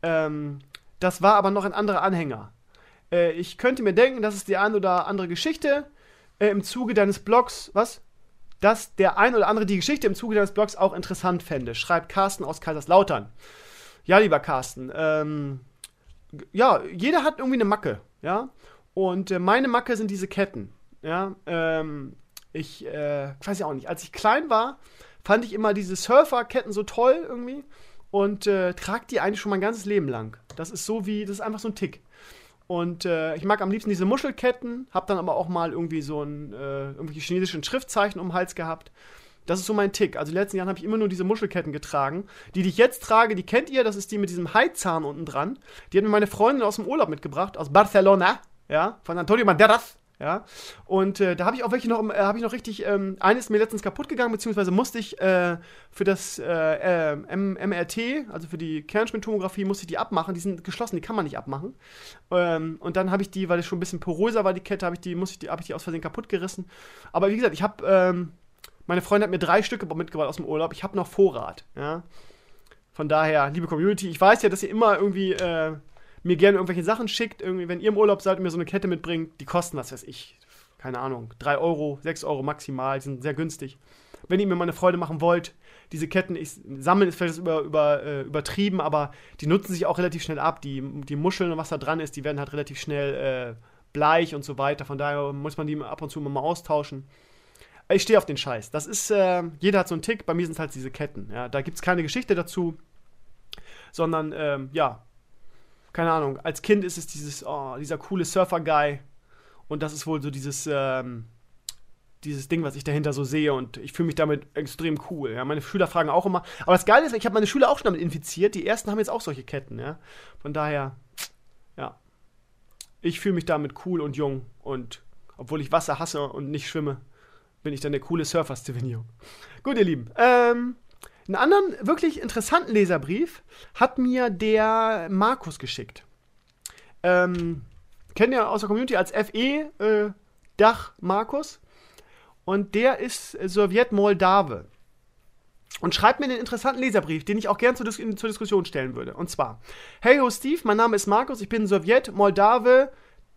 Das war aber noch ein anderer Anhänger. Ich könnte mir denken, dass es die eine oder andere Geschichte im Zuge deines Blogs, dass der ein oder andere die Geschichte im Zuge deines Blogs auch interessant fände, schreibt Carsten aus Kaiserslautern. Ja, lieber Carsten, ja, jeder hat irgendwie eine Macke, ja, und meine Macke sind diese Ketten, ja, ich weiß ja auch nicht, als ich klein war, fand ich immer diese Surferketten so toll irgendwie und trage die eigentlich schon mein ganzes Leben lang. Das ist einfach so ein Tick. Und ich mag am liebsten diese Muschelketten, hab dann aber auch mal irgendwie so irgendwelche chinesischen Schriftzeichen um den Hals gehabt. Das ist so mein Tick. Also in den letzten Jahren habe ich immer nur diese Muschelketten getragen. Die ich jetzt trage, die kennt ihr, das ist die mit diesem Haizahn unten dran. Die hat mir meine Freundin aus dem Urlaub mitgebracht, aus Barcelona, ja, von Antonio Banderas. Ja, und da habe ich auch welche noch, richtig, eine ist mir letztens kaputt gegangen, beziehungsweise musste ich für das MRT, also für die Kernspintomographie, musste ich die abmachen, die sind geschlossen, die kann man nicht abmachen. Und dann habe ich die, weil es schon ein bisschen poröser war, die Kette, habe ich die aus Versehen kaputt gerissen. Aber wie gesagt, meine Freundin hat mir 3 Stücke mitgebracht aus dem Urlaub, ich habe noch Vorrat, ja. Von daher, liebe Community, ich weiß ja, dass ihr immer irgendwie mir gerne irgendwelche Sachen schickt, irgendwie, wenn ihr im Urlaub seid und mir so eine Kette mitbringt, die kosten, was weiß ich, keine Ahnung, 3 Euro, 6 Euro maximal, die sind sehr günstig. Wenn ihr mir mal eine Freude machen wollt, diese Ketten, sammeln ist vielleicht übertrieben, aber die nutzen sich auch relativ schnell ab, die Muscheln und was da dran ist, die werden halt relativ schnell bleich und so weiter, von daher muss man die ab und zu mal austauschen. Ich stehe auf den Scheiß, das ist, jeder hat so einen Tick, bei mir sind es halt diese Ketten, ja, da gibt es keine Geschichte dazu. sondern, keine Ahnung, als Kind ist es dieser coole Surfer-Guy und das ist wohl so dieses Ding, was ich dahinter so sehe und ich fühle mich damit extrem cool. Ja? Meine Schüler fragen auch immer, aber das Geile ist, ich habe meine Schüler auch schon damit infiziert, die ersten haben jetzt auch solche Ketten, ja. Von daher, ja, ich fühle mich damit cool und jung und obwohl ich Wasser hasse und nicht schwimme, bin ich dann der coole Surfer-Stevenio. Gut, ihr Lieben, einen anderen wirklich interessanten Leserbrief hat mir der Markus geschickt. Kennen ja aus der Community als FE Dach Markus. Und der ist Sowjet-Moldawe. Und schreibt mir einen interessanten Leserbrief, den ich auch gern zur Diskussion stellen würde. Und zwar: Hey ho Steve, mein Name ist Markus, ich bin Sowjet-Moldawe,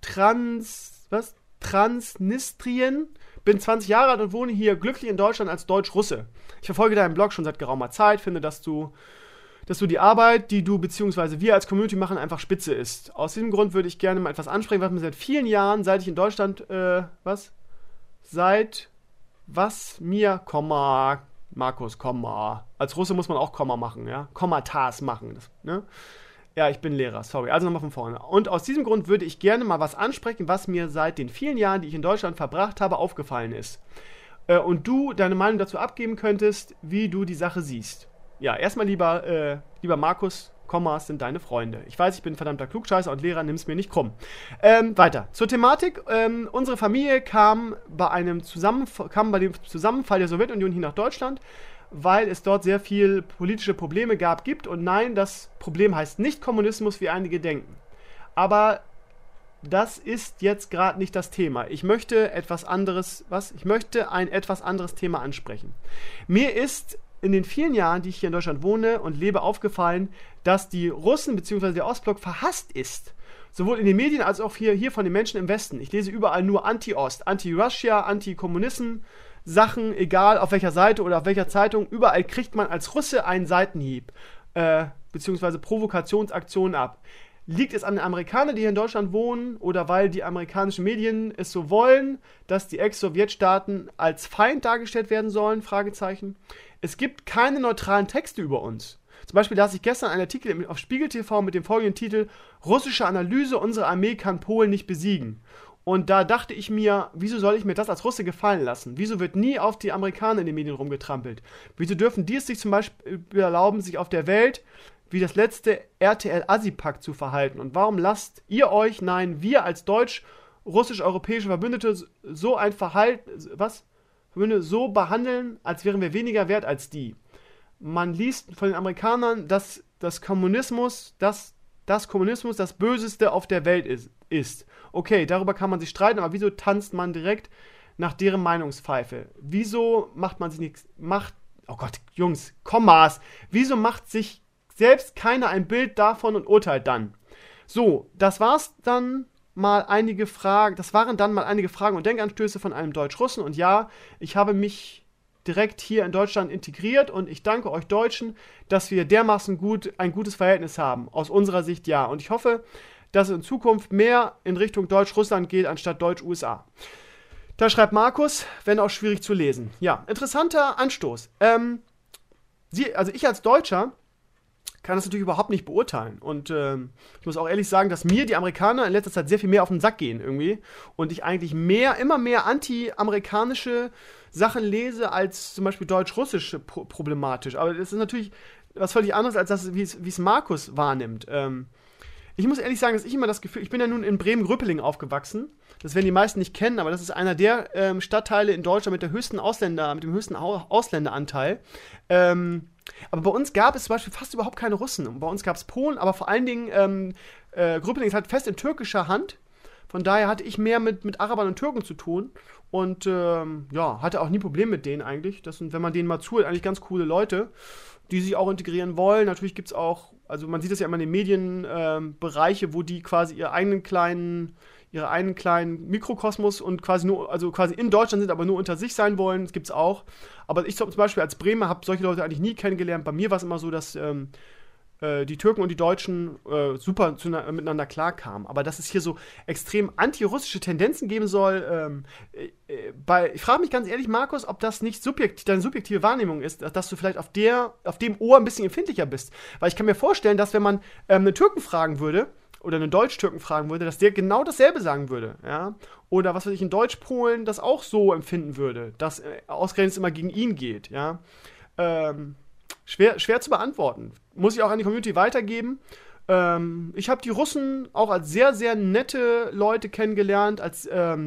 Transnistrien, bin 20 Jahre alt und wohne hier glücklich in Deutschland als Deutsch-Russe. Ich verfolge deinen Blog schon seit geraumer Zeit, finde, dass du die Arbeit, die du bzw. wir als Community machen, einfach spitze ist. Aus diesem Grund würde ich gerne mal etwas ansprechen, was mir seit vielen Jahren, seit ich in Deutschland, Markus, Komma. Als Russe muss man auch Komma machen, ja? Kommatas machen, ne? Ja, ich bin Lehrer, sorry. Also nochmal von vorne. Und aus diesem Grund würde ich gerne mal was ansprechen, was mir seit den vielen Jahren, die ich in Deutschland verbracht habe, aufgefallen ist. Und du deine Meinung dazu abgeben könntest, wie du die Sache siehst. Ja, erstmal lieber Markus, Kommas sind deine Freunde. Ich weiß, ich bin ein verdammter Klugscheißer und Lehrer, nimm's mir nicht krumm. Weiter. Zur Thematik. Unsere Familie kam bei dem Zusammenfall der Sowjetunion hier nach Deutschland, weil es dort sehr viel politische Probleme gibt. Und nein, das Problem heißt nicht Kommunismus, wie einige denken. Aber das ist jetzt gerade nicht das Thema. Ich möchte ein etwas anderes Thema ansprechen. Mir ist in den vielen Jahren, die ich hier in Deutschland wohne und lebe, aufgefallen, dass die Russen bzw. der Ostblock verhasst ist. Sowohl in den Medien als auch hier von den Menschen im Westen. Ich lese überall nur Anti-Ost, Anti-Russia, Anti-Kommunisten, Sachen, egal auf welcher Seite oder auf welcher Zeitung. Überall kriegt man als Russe einen Seitenhieb bzw. Provokationsaktionen ab. Liegt es an den Amerikanern, die hier in Deutschland wohnen, oder weil die amerikanischen Medien es so wollen, dass die Ex-Sowjetstaaten als Feind dargestellt werden sollen? Fragezeichen. Es gibt keine neutralen Texte über uns. Zum Beispiel las ich gestern einen Artikel auf Spiegel TV mit dem folgenden Titel: Russische Analyse, unsere Armee kann Polen nicht besiegen. Und da dachte ich mir, wieso soll ich mir das als Russe gefallen lassen? Wieso wird nie auf die Amerikaner in den Medien rumgetrampelt? Wieso dürfen die es sich zum Beispiel erlauben, sich auf der Welt wie das letzte RTL-Assi-Pack zu verhalten? Und warum lasst ihr euch, nein, wir als deutsch-russisch-europäische Verbündete so ein Verhalten, so behandeln, als wären wir weniger wert als die? Man liest von den Amerikanern, dass Kommunismus das Böseste auf der Welt ist. Okay, darüber kann man sich streiten, aber wieso tanzt man direkt nach deren Meinungspfeife? Wieso macht man sich nichts, oh Gott, Jungs, Kommas, wieso macht sich selbst keiner ein Bild davon und urteilt dann? So, das waren dann mal einige Fragen und Denkanstöße von einem Deutsch-Russen. Und ja, ich habe mich direkt hier in Deutschland integriert und ich danke euch Deutschen, dass wir dermaßen ein gutes Verhältnis haben. Aus unserer Sicht ja. Und ich hoffe, dass es in Zukunft mehr in Richtung Deutsch-Russland geht, anstatt Deutsch-USA. Da schreibt Markus, wenn auch schwierig zu lesen. Ja, interessanter Anstoß. Ich als Deutscher kann das natürlich überhaupt nicht beurteilen. Und ich muss auch ehrlich sagen, dass mir die Amerikaner in letzter Zeit sehr viel mehr auf den Sack gehen irgendwie. Und ich eigentlich immer mehr anti-amerikanische Sachen lese, als zum Beispiel deutsch-russische problematisch. Aber das ist natürlich was völlig anderes, als das, wie es Markus wahrnimmt. Ich muss ehrlich sagen, dass ich immer das Gefühl, ich bin ja nun in Bremen-Gröpelingen aufgewachsen. Das werden die meisten nicht kennen, aber das ist einer der Stadtteile in Deutschland mit dem höchsten Ausländeranteil. Aber bei uns gab es zum Beispiel fast überhaupt keine Russen. Bei uns gab es Polen, aber vor allen Dingen Gröpelingen ist halt fest in türkischer Hand. Von daher hatte ich mehr mit Arabern und Türken zu tun und hatte auch nie Probleme mit denen eigentlich. Das sind, wenn man denen mal zuhört, eigentlich ganz coole Leute, die sich auch integrieren wollen. Natürlich gibt es auch, also man sieht das ja immer in den Medienbereiche, wo die quasi ihren eigenen kleinen Mikrokosmos und quasi in Deutschland sind, aber nur unter sich sein wollen. Das gibt's auch. Aber ich zum Beispiel als Bremer habe solche Leute eigentlich nie kennengelernt. Bei mir war es immer so, dass die Türken und die Deutschen super miteinander klarkamen. Aber dass es hier so extrem antirussische Tendenzen geben soll, ich frage mich ganz ehrlich, Markus, ob das nicht deine subjektive Wahrnehmung ist, dass du vielleicht auf dem Ohr ein bisschen empfindlicher bist. Weil ich kann mir vorstellen, dass wenn man einen Türken fragen würde, oder einen Deutsch-Türken fragen würde, dass der genau dasselbe sagen würde, ja. Oder was weiß ich, in Deutsch-Polen das auch so empfinden würde, dass ausgerechnet immer gegen ihn geht, ja. Schwer zu beantworten. Muss ich auch an die Community weitergeben. Ich habe die Russen auch als sehr, sehr nette Leute kennengelernt, als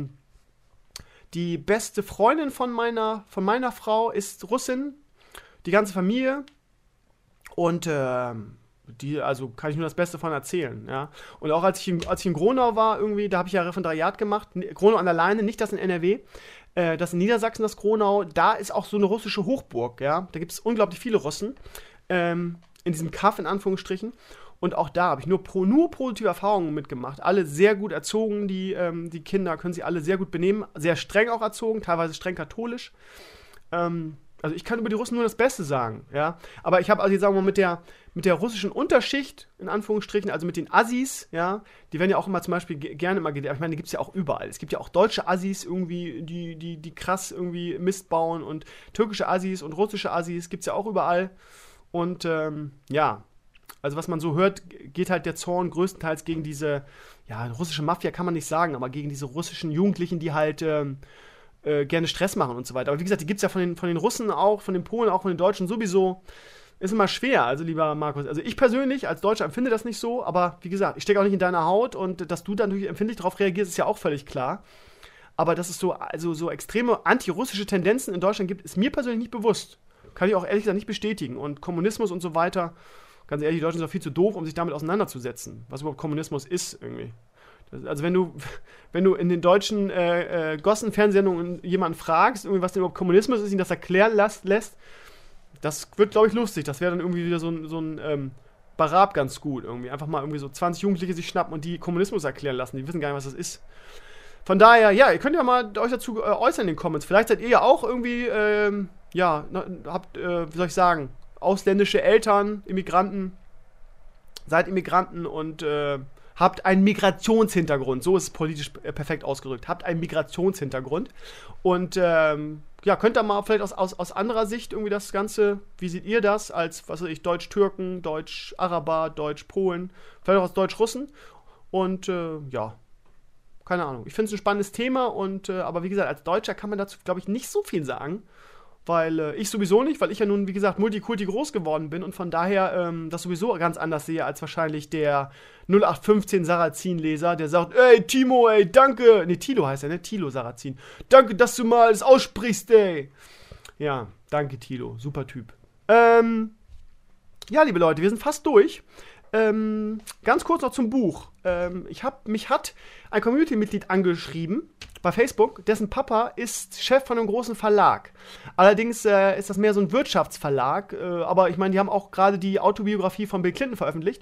die beste Freundin von meiner Frau ist Russin, die ganze Familie. Und also kann ich nur das Beste von erzählen, ja. Und auch als ich in Gronau war, irgendwie, da habe ich ja Referendariat gemacht, Gronau an der Leine, nicht das in NRW, das in Niedersachsen, das Gronau, da ist auch so eine russische Hochburg, ja. Da gibt es unglaublich viele Russen, in diesem Kaff, in Anführungsstrichen. Und auch da habe ich nur positive Erfahrungen mitgemacht. Alle sehr gut erzogen, die Kinder können sich alle sehr gut benehmen, sehr streng auch erzogen, teilweise streng katholisch. Also ich kann über die Russen nur das Beste sagen, ja. Aber ich habe also jetzt, sagen wir mal, mit der russischen Unterschicht, in Anführungsstrichen, also mit den Assis, ja, die werden ja auch immer zum Beispiel gerne immer ich meine, die gibt es ja auch überall. Es gibt ja auch deutsche Assis irgendwie, die krass irgendwie Mist bauen und türkische Assis und russische Assis gibt es ja auch überall. Und ja, also was man so hört, geht halt der Zorn größtenteils gegen diese, ja, russische Mafia kann man nicht sagen, aber gegen diese russischen Jugendlichen, die halt gerne Stress machen und so weiter. Aber wie gesagt, die gibt es ja von den Russen auch, von den Polen auch, von den Deutschen sowieso. Ist immer schwer, also lieber Markus. Also ich persönlich als Deutscher empfinde das nicht so, aber wie gesagt, ich stecke auch nicht in deiner Haut und dass du dann natürlich empfindlich darauf reagierst, ist ja auch völlig klar. Aber dass es so extreme antirussische Tendenzen in Deutschland gibt, ist mir persönlich nicht bewusst. Kann ich auch ehrlich gesagt nicht bestätigen. Und Kommunismus und so weiter, ganz ehrlich, die Deutschen sind auch viel zu doof, um sich damit auseinanderzusetzen, was überhaupt Kommunismus ist irgendwie. Also wenn du in den deutschen Gossen-Fernsehsendungen jemanden fragst, irgendwie, was denn überhaupt Kommunismus ist, ihn das erklären lässt, das wird, glaube ich, lustig. Das wäre dann irgendwie wieder so ein Barab ganz gut. Irgendwie. Einfach mal irgendwie so 20 Jugendliche sich schnappen und die Kommunismus erklären lassen. Die wissen gar nicht, was das ist. Von daher, ja, ihr könnt ja mal euch dazu äußern in den Comments. Vielleicht seid ihr ja auch irgendwie, habt, wie soll ich sagen, ausländische Eltern, Immigranten, seid Immigranten und habt einen Migrationshintergrund. So ist es politisch perfekt ausgedrückt. Habt einen Migrationshintergrund. Und könnt ihr mal vielleicht aus anderer Sicht irgendwie das Ganze, wie seht ihr das, als, was weiß ich, Deutsch-Türken, Deutsch-Araber, Deutsch-Polen, vielleicht auch als Deutsch-Russen. Und keine Ahnung. Ich finde es ein spannendes Thema, aber wie gesagt, als Deutscher kann man dazu, glaube ich, nicht so viel sagen. Weil ich sowieso nicht, weil ich ja nun, wie gesagt, Multikulti groß geworden bin und von daher das sowieso ganz anders sehe als wahrscheinlich der 0815 Sarrazin-Leser, der sagt, ey, Timo, ey, danke. Ne, Tilo heißt er, ne? Tilo Sarrazin. Danke, dass du mal das aussprichst, ey. Ja, danke, Tilo. Super Typ. Ja, liebe Leute, wir sind fast durch. Ganz kurz noch zum Buch. Mich hat ein Community-Mitglied angeschrieben bei Facebook, dessen Papa ist Chef von einem großen Verlag. Allerdings ist das mehr so ein Wirtschaftsverlag, aber ich meine, die haben auch gerade die Autobiografie von Bill Clinton veröffentlicht.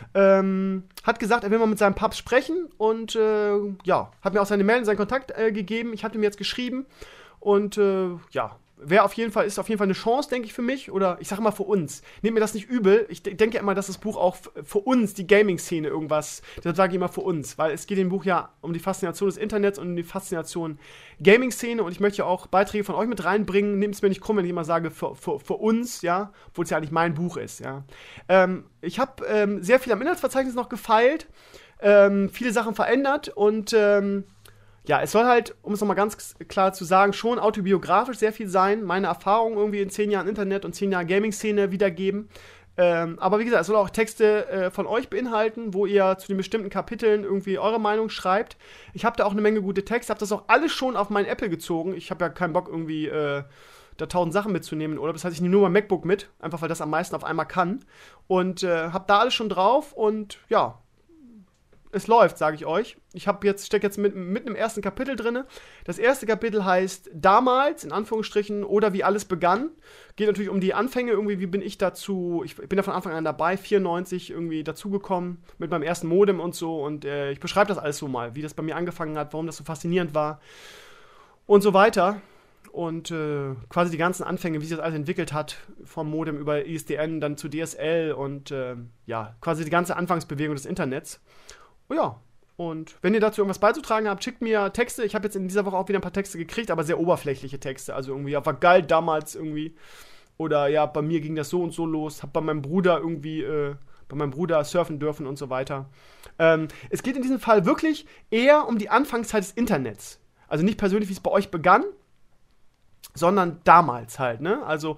Hat gesagt, er will mal mit seinem Papst sprechen und hat mir auch seine Mail und seinen Kontakt gegeben. Ich habe ihm jetzt geschrieben und ist auf jeden Fall eine Chance, denke ich, für mich. Oder ich sage mal für uns. Nehmt mir das nicht übel. Ich denke ja immer, dass das Buch auch für uns, die Gaming-Szene, irgendwas, deshalb sage ich immer für uns. Weil es geht im Buch ja um die Faszination des Internets und um die Faszination Gaming-Szene. Und ich möchte ja auch Beiträge von euch mit reinbringen. Nehmt es mir nicht krumm, wenn ich immer sage, für uns, ja. Obwohl es ja eigentlich mein Buch ist, ja. Ich habe sehr viel am Inhaltsverzeichnis noch gefeilt. Viele Sachen verändert und es soll halt, um es nochmal ganz klar zu sagen, schon autobiografisch sehr viel sein. Meine Erfahrungen irgendwie in 10 Jahren Internet und 10 Jahren Gaming-Szene wiedergeben. Aber wie gesagt, es soll auch Texte von euch beinhalten, wo ihr zu den bestimmten Kapiteln irgendwie eure Meinung schreibt. Ich habe da auch eine Menge gute Texte, habe das auch alles schon auf meinen Apple gezogen. Ich habe ja keinen Bock irgendwie da 1000 Sachen mitzunehmen, oder? Das heißt, ich nehme nur mein MacBook mit, einfach weil das am meisten auf einmal kann. Und habe da alles schon drauf und ja, es läuft, sage ich euch. Ich stecke jetzt mitten im ersten Kapitel drin. Das erste Kapitel heißt Damals, in Anführungsstrichen, oder wie alles begann. Geht natürlich um die Anfänge, irgendwie, wie bin ich dazu, ich bin da von Anfang an dabei, 94 irgendwie dazugekommen, mit meinem ersten Modem und so. Und ich beschreibe das alles so mal, wie das bei mir angefangen hat, warum das so faszinierend war und so weiter. quasi die ganzen Anfänge, wie sich das alles entwickelt hat, vom Modem über ISDN, dann zu DSL und quasi die ganze Anfangsbewegung des Internets. Ja, und wenn ihr dazu irgendwas beizutragen habt, schickt mir Texte. Ich habe jetzt in dieser Woche auch wieder ein paar Texte gekriegt, aber sehr oberflächliche Texte. Also irgendwie, ja, war geil damals irgendwie. Oder ja, bei mir ging das so und so los. Hab bei meinem Bruder surfen dürfen und so weiter. Es geht in diesem Fall wirklich eher um die Anfangszeit des Internets. Also nicht persönlich, wie es bei euch begann, sondern damals halt, ne? Also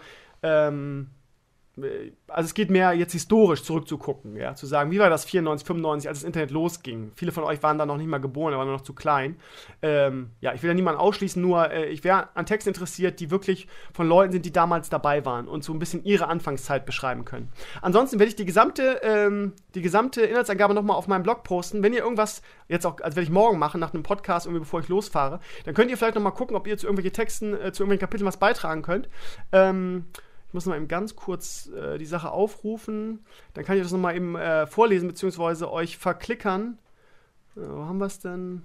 es geht mehr jetzt historisch zurückzugucken, ja, zu sagen, wie war das 94, 95, als das Internet losging. Viele von euch waren da noch nicht mal geboren, waren noch zu klein. Ich will ja niemanden ausschließen, nur ich wäre an Texten interessiert, die wirklich von Leuten sind, die damals dabei waren und so ein bisschen ihre Anfangszeit beschreiben können. Ansonsten werde ich die gesamte Inhaltsangabe nochmal auf meinem Blog posten. Wenn ihr irgendwas, jetzt auch, also werde ich morgen machen, nach einem Podcast, irgendwie bevor ich losfahre, dann könnt ihr vielleicht nochmal gucken, ob ihr zu irgendwelchen Texten, zu irgendwelchen Kapiteln was beitragen könnt. Ich muss mal eben ganz kurz die Sache aufrufen. Dann kann ich das nochmal eben vorlesen, beziehungsweise euch verklickern. Wo haben wir es denn?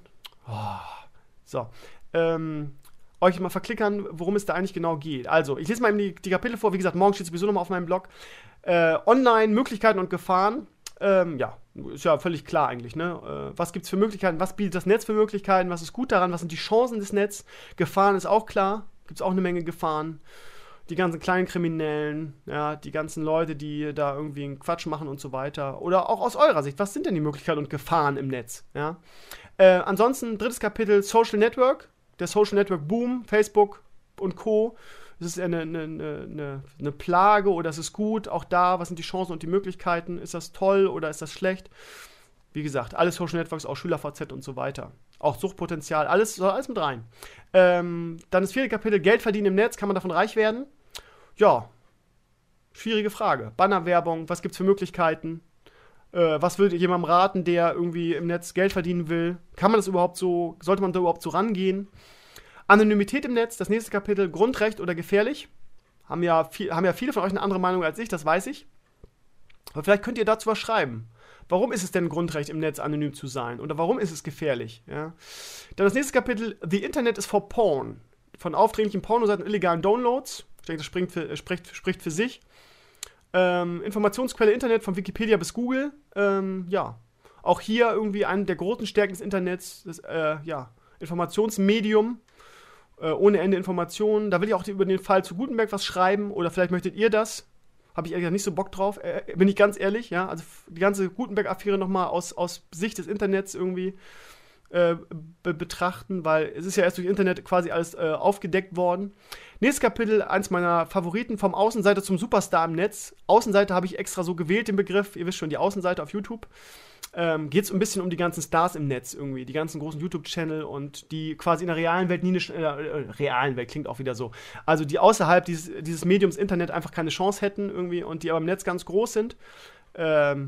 Euch mal verklickern, worum es da eigentlich genau geht. Also, ich lese mal eben die Kapitel vor. Wie gesagt, morgen steht es sowieso nochmal auf meinem Blog. Online, Möglichkeiten und Gefahren. Ist ja völlig klar eigentlich, ne? Was gibt es für Möglichkeiten? Was bietet das Netz für Möglichkeiten? Was ist gut daran? Was sind die Chancen des Netzes? Gefahren ist auch klar. Gibt es auch eine Menge Gefahren. Die ganzen kleinen Kriminellen, ja, die ganzen Leute, die da irgendwie einen Quatsch machen und so weiter. Oder auch aus eurer Sicht, was sind denn die Möglichkeiten und Gefahren im Netz? Ja? Ansonsten, 3. Kapitel, Social Network, der Social Network Boom, Facebook und Co. Ist es eine Plage oder ist es gut? Auch da, was sind die Chancen und die Möglichkeiten? Ist das toll oder ist das schlecht? Wie gesagt, alle Social Networks, auch SchülerVZ und so weiter. Auch Suchtpotenzial, alles mit rein. Dann das 4. Kapitel, Geld verdienen im Netz, kann man davon reich werden? Ja, schwierige Frage. Bannerwerbung, was gibt's für Möglichkeiten? Was würdet ihr jemandem raten, der irgendwie im Netz Geld verdienen will? Kann man das überhaupt so, sollte man da überhaupt so rangehen? Anonymität im Netz, das nächste Kapitel, Grundrecht oder gefährlich? Haben ja viele von euch eine andere Meinung als ich, das weiß ich. Aber vielleicht könnt ihr dazu was schreiben. Warum ist es denn ein Grundrecht, im Netz anonym zu sein? Oder warum ist es gefährlich? Ja? Dann das nächste Kapitel, The Internet is for Porn. Von aufdringlichen Pornoseiten und illegalen Downloads. Ich denke, das spricht für sich. Informationsquelle Internet, von Wikipedia bis Google. Auch hier irgendwie eine der großen Stärken des Internets. Das Informationsmedium. Ohne Ende Informationen. Da will ich auch über den Fall zu Gutenberg was schreiben. Oder vielleicht möchtet ihr das. Habe ich ehrlich nicht so Bock drauf, bin ich ganz ehrlich, ja, also die ganze Gutenberg-Affäre nochmal aus Sicht des Internets irgendwie betrachten, weil es ist ja erst durch Internet quasi alles aufgedeckt worden. Nächstes Kapitel, eins meiner Favoriten, vom Außenseiter zum Superstar im Netz. Außenseiter habe ich extra so gewählt, den Begriff, ihr wisst schon, die Außenseiter auf YouTube. Geht es ein bisschen um die ganzen Stars im Netz irgendwie, die ganzen großen YouTube-Channel und die quasi in der realen Welt realen Welt klingt auch wieder so, also die außerhalb dieses Mediums Internet einfach keine Chance hätten irgendwie und die aber im Netz ganz groß sind. Habe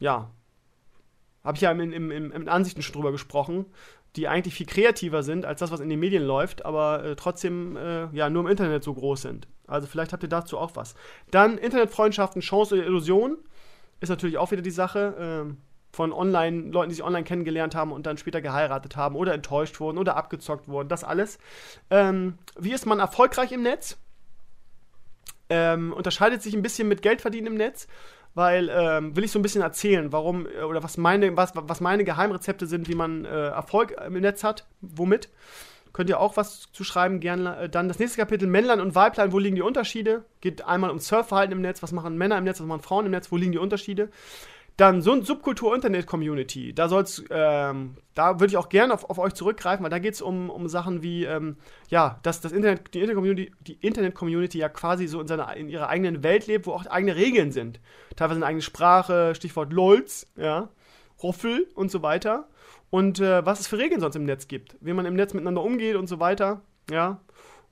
ich ja in Ansichten schon drüber gesprochen, die eigentlich viel kreativer sind als das, was in den Medien läuft, aber trotzdem nur im Internet so groß sind. Also vielleicht habt ihr dazu auch was. Dann Internetfreundschaften, Chance oder Illusion ist natürlich auch wieder die Sache. Von Leuten, die sich online kennengelernt haben und dann später geheiratet haben oder enttäuscht wurden oder abgezockt wurden, das alles. Wie ist man erfolgreich im Netz? Unterscheidet sich ein bisschen mit Geld verdienen im Netz, weil will ich so ein bisschen erzählen, warum oder was meine Geheimrezepte sind, wie man Erfolg im Netz hat, womit. Könnt ihr auch was zu schreiben, gerne. Dann das nächste Kapitel, Männlein und Weiblein, wo liegen die Unterschiede? Geht einmal um Surfverhalten im Netz, was machen Männer im Netz, was machen Frauen im Netz, wo liegen die Unterschiede? Dann so ein Subkultur-Internet-Community. Da würde ich auch gerne auf euch zurückgreifen, weil da geht es um Sachen wie, dass die Internet-Community ja quasi so in ihrer eigenen Welt lebt, wo auch eigene Regeln sind. Teilweise eine eigene Sprache, Stichwort LOLs, ja, Roffel und so weiter. Und was es für Regeln sonst im Netz gibt. Wie man im Netz miteinander umgeht und so weiter. Ja.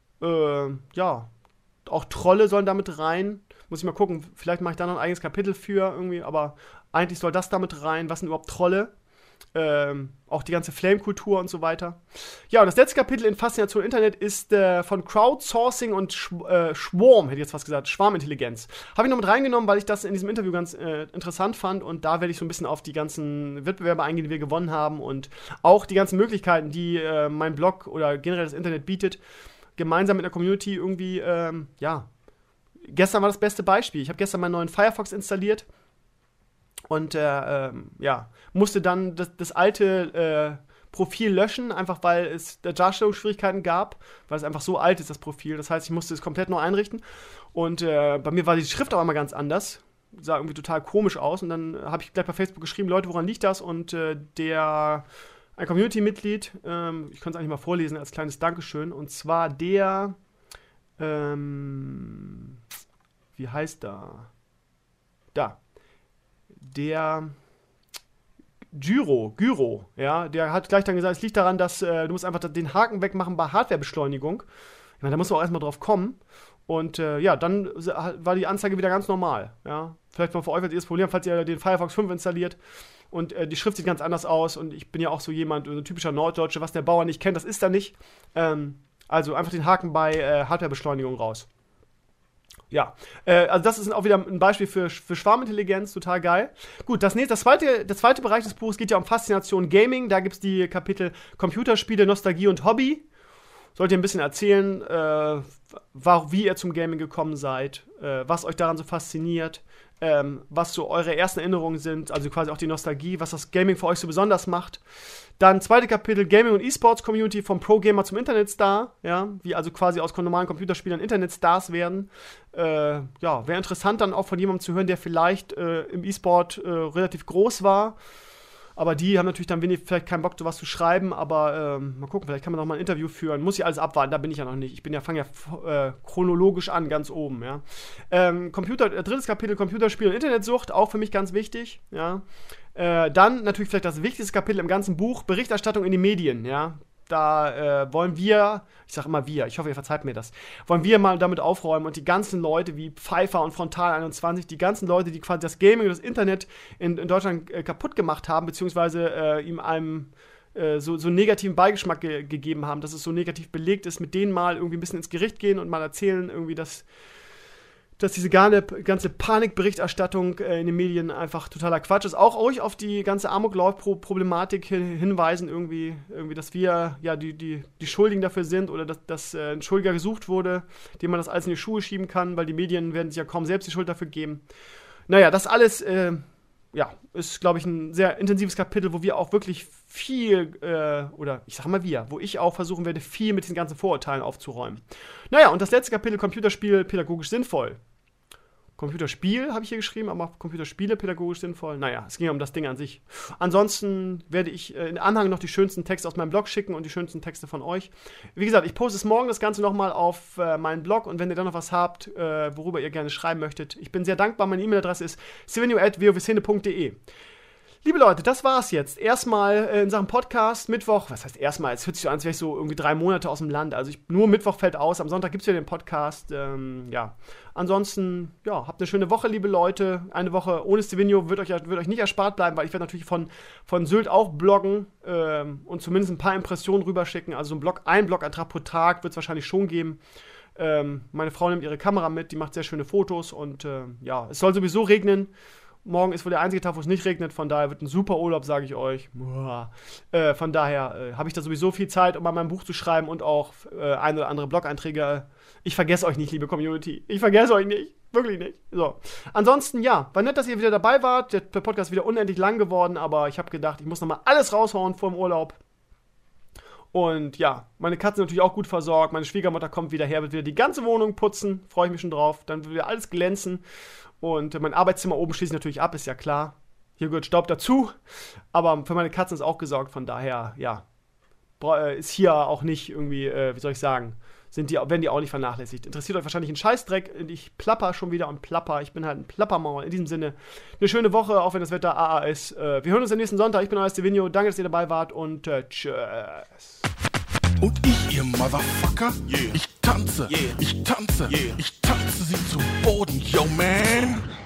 Auch Trolle sollen damit rein. Muss ich mal gucken, vielleicht mache ich da noch ein eigenes Kapitel für irgendwie, aber eigentlich soll das damit rein. Was sind überhaupt Trolle? Auch die ganze Flame-Kultur und so weiter. Ja, und das letzte Kapitel in Faszination Internet ist von Crowdsourcing und Schwarm, hätte ich jetzt fast gesagt, Schwarmintelligenz. Habe ich noch mit reingenommen, weil ich das in diesem Interview ganz interessant fand und da werde ich so ein bisschen auf die ganzen Wettbewerbe eingehen, die wir gewonnen haben und auch die ganzen Möglichkeiten, die mein Blog oder generell das Internet bietet. gemeinsam mit der Community irgendwie, gestern war das beste Beispiel. Ich habe gestern meinen neuen Firefox installiert und musste dann das alte Profil löschen, einfach weil es Darstellungsschwierigkeiten gab, weil es einfach so alt ist, das Profil. Das heißt, ich musste es komplett neu einrichten. Und bei mir war die Schrift auch einmal ganz anders. Sah irgendwie total komisch aus. Und dann habe ich gleich bei Facebook geschrieben, Leute, woran liegt das? Und ein Community-Mitglied, ich kann es eigentlich mal vorlesen als kleines Dankeschön. Und zwar der, wie heißt da? Der Gyro, ja, der hat gleich dann gesagt, es liegt daran, dass du musst einfach den Haken wegmachen bei Hardwarebeschleunigung. Ich meine, da musst du auch erstmal drauf kommen. Und dann war die Anzeige wieder ganz normal. Ja. Vielleicht mal für euch das Problem, falls ihr den Firefox 5 installiert und die Schrift sieht ganz anders aus und ich bin ja auch so jemand, ein typischer Norddeutsche, was der Bauer nicht kennt, das ist er nicht. Also einfach den Haken bei Hardwarebeschleunigung raus. Ja, also das ist auch wieder ein Beispiel für Schwarmintelligenz, total geil. Gut, der zweite Bereich des Buches geht ja um Faszination Gaming. Da gibt es die Kapitel Computerspiele, Nostalgie und Hobby. Sollt ihr ein bisschen erzählen, wie ihr zum Gaming gekommen seid, was euch daran so fasziniert, was so eure ersten Erinnerungen sind, also quasi auch die Nostalgie, was das Gaming für euch so besonders macht. Dann zweite Kapitel Gaming und E-Sports Community vom Pro-Gamer zum Internetstar, ja, wie also quasi aus normalen Computerspielern Internetstars werden. Wäre interessant dann auch von jemandem zu hören, der vielleicht im E-Sport relativ groß war. Aber die haben natürlich dann vielleicht keinen Bock, sowas zu schreiben, aber mal gucken, vielleicht kann man noch mal ein Interview führen. Muss ich alles abwarten, da bin ich ja noch nicht. Fange ja chronologisch an, ganz oben, ja. Drittes Kapitel Computerspiel und Internetsucht, auch für mich ganz wichtig, ja. Dann natürlich vielleicht das wichtigste Kapitel im ganzen Buch, Berichterstattung in den Medien, ja. Da wollen wir, ich sage immer wir, ich hoffe, ihr verzeiht mir das, wollen wir mal damit aufräumen und die ganzen Leute wie Pfeiffer und Frontal21, die ganzen Leute, die quasi das Gaming und das Internet in Deutschland kaputt gemacht haben, beziehungsweise ihm einem so negativen Beigeschmack gegeben haben, dass es so negativ belegt ist, mit denen mal irgendwie ein bisschen ins Gericht gehen und mal erzählen irgendwie, dass diese ganze Panikberichterstattung in den Medien einfach totaler Quatsch ist. Auch euch auf die ganze Amoklauf-Problematik hinweisen, irgendwie, dass wir ja die Schuldigen dafür sind oder dass ein Schuldiger gesucht wurde, dem man das alles in die Schuhe schieben kann, weil die Medien werden sich ja kaum selbst die Schuld dafür geben. Naja, das alles ist, glaube ich, ein sehr intensives Kapitel, wo wir auch wirklich viel, wo ich auch versuchen werde, viel mit diesen ganzen Vorurteilen aufzuräumen. Naja, und das letzte Kapitel, Computerspiel pädagogisch sinnvoll. Computerspiel habe ich hier geschrieben, aber Computerspiele pädagogisch sinnvoll. Naja, es ging ja um das Ding an sich. Ansonsten werde ich in Anhang noch die schönsten Texte aus meinem Blog schicken und die schönsten Texte von euch. Wie gesagt, ich poste es morgen das Ganze nochmal auf meinen Blog und wenn ihr dann noch was habt, worüber ihr gerne schreiben möchtet, ich bin sehr dankbar. Meine E-Mail-Adresse ist svenio@wowszene.de. Liebe Leute, das war's jetzt. Erstmal in Sachen Podcast, Mittwoch, was heißt erstmal? Es hört sich so an, als wäre ich so irgendwie 3 Monate aus dem Land. Also nur Mittwoch fällt aus, am Sonntag gibt's ja den Podcast. Ansonsten, habt eine schöne Woche, liebe Leute. Eine Woche ohne Stevino wird euch nicht erspart bleiben, weil ich werde natürlich von Sylt auch bloggen und zumindest ein paar Impressionen rüberschicken. Also ein Blogantrag pro Tag wird es wahrscheinlich schon geben. Meine Frau nimmt ihre Kamera mit, die macht sehr schöne Fotos und es soll sowieso regnen. Morgen ist wohl der einzige Tag, wo es nicht regnet, von daher wird ein super Urlaub, sage ich euch. Von daher habe ich da sowieso viel Zeit, um an meinem Buch zu schreiben und auch ein oder andere Blog-Einträge. Ich vergesse euch nicht, liebe Community. Ich vergesse euch nicht. Wirklich nicht. So. Ansonsten, war nett, dass ihr wieder dabei wart. Der Podcast ist wieder unendlich lang geworden, aber ich habe gedacht, ich muss nochmal alles raushauen vor dem Urlaub. Und meine Katze natürlich auch gut versorgt. Meine Schwiegermutter kommt wieder her, wird wieder die ganze Wohnung putzen. Freue ich mich schon drauf. Dann wird wieder alles glänzen. Und mein Arbeitszimmer oben schließe ich natürlich ab, ist ja klar. Hier gehört Staub dazu. Aber für meine Katzen ist auch gesorgt. Von daher, ist hier auch nicht irgendwie, werden die auch nicht vernachlässigt. Interessiert euch wahrscheinlich ein Scheißdreck. Ich plapper schon wieder und plapper. Ich bin halt ein Plappermaul. In diesem Sinne, eine schöne Woche, auch wenn das Wetter AA ist. Wir hören uns am nächsten Sonntag. Ich bin euer Stevino. Danke, dass ihr dabei wart und tschüss. Und ich, ihr Motherfucker, ich tanze, ich tanze, ich tanze sie zu Boden, yo man.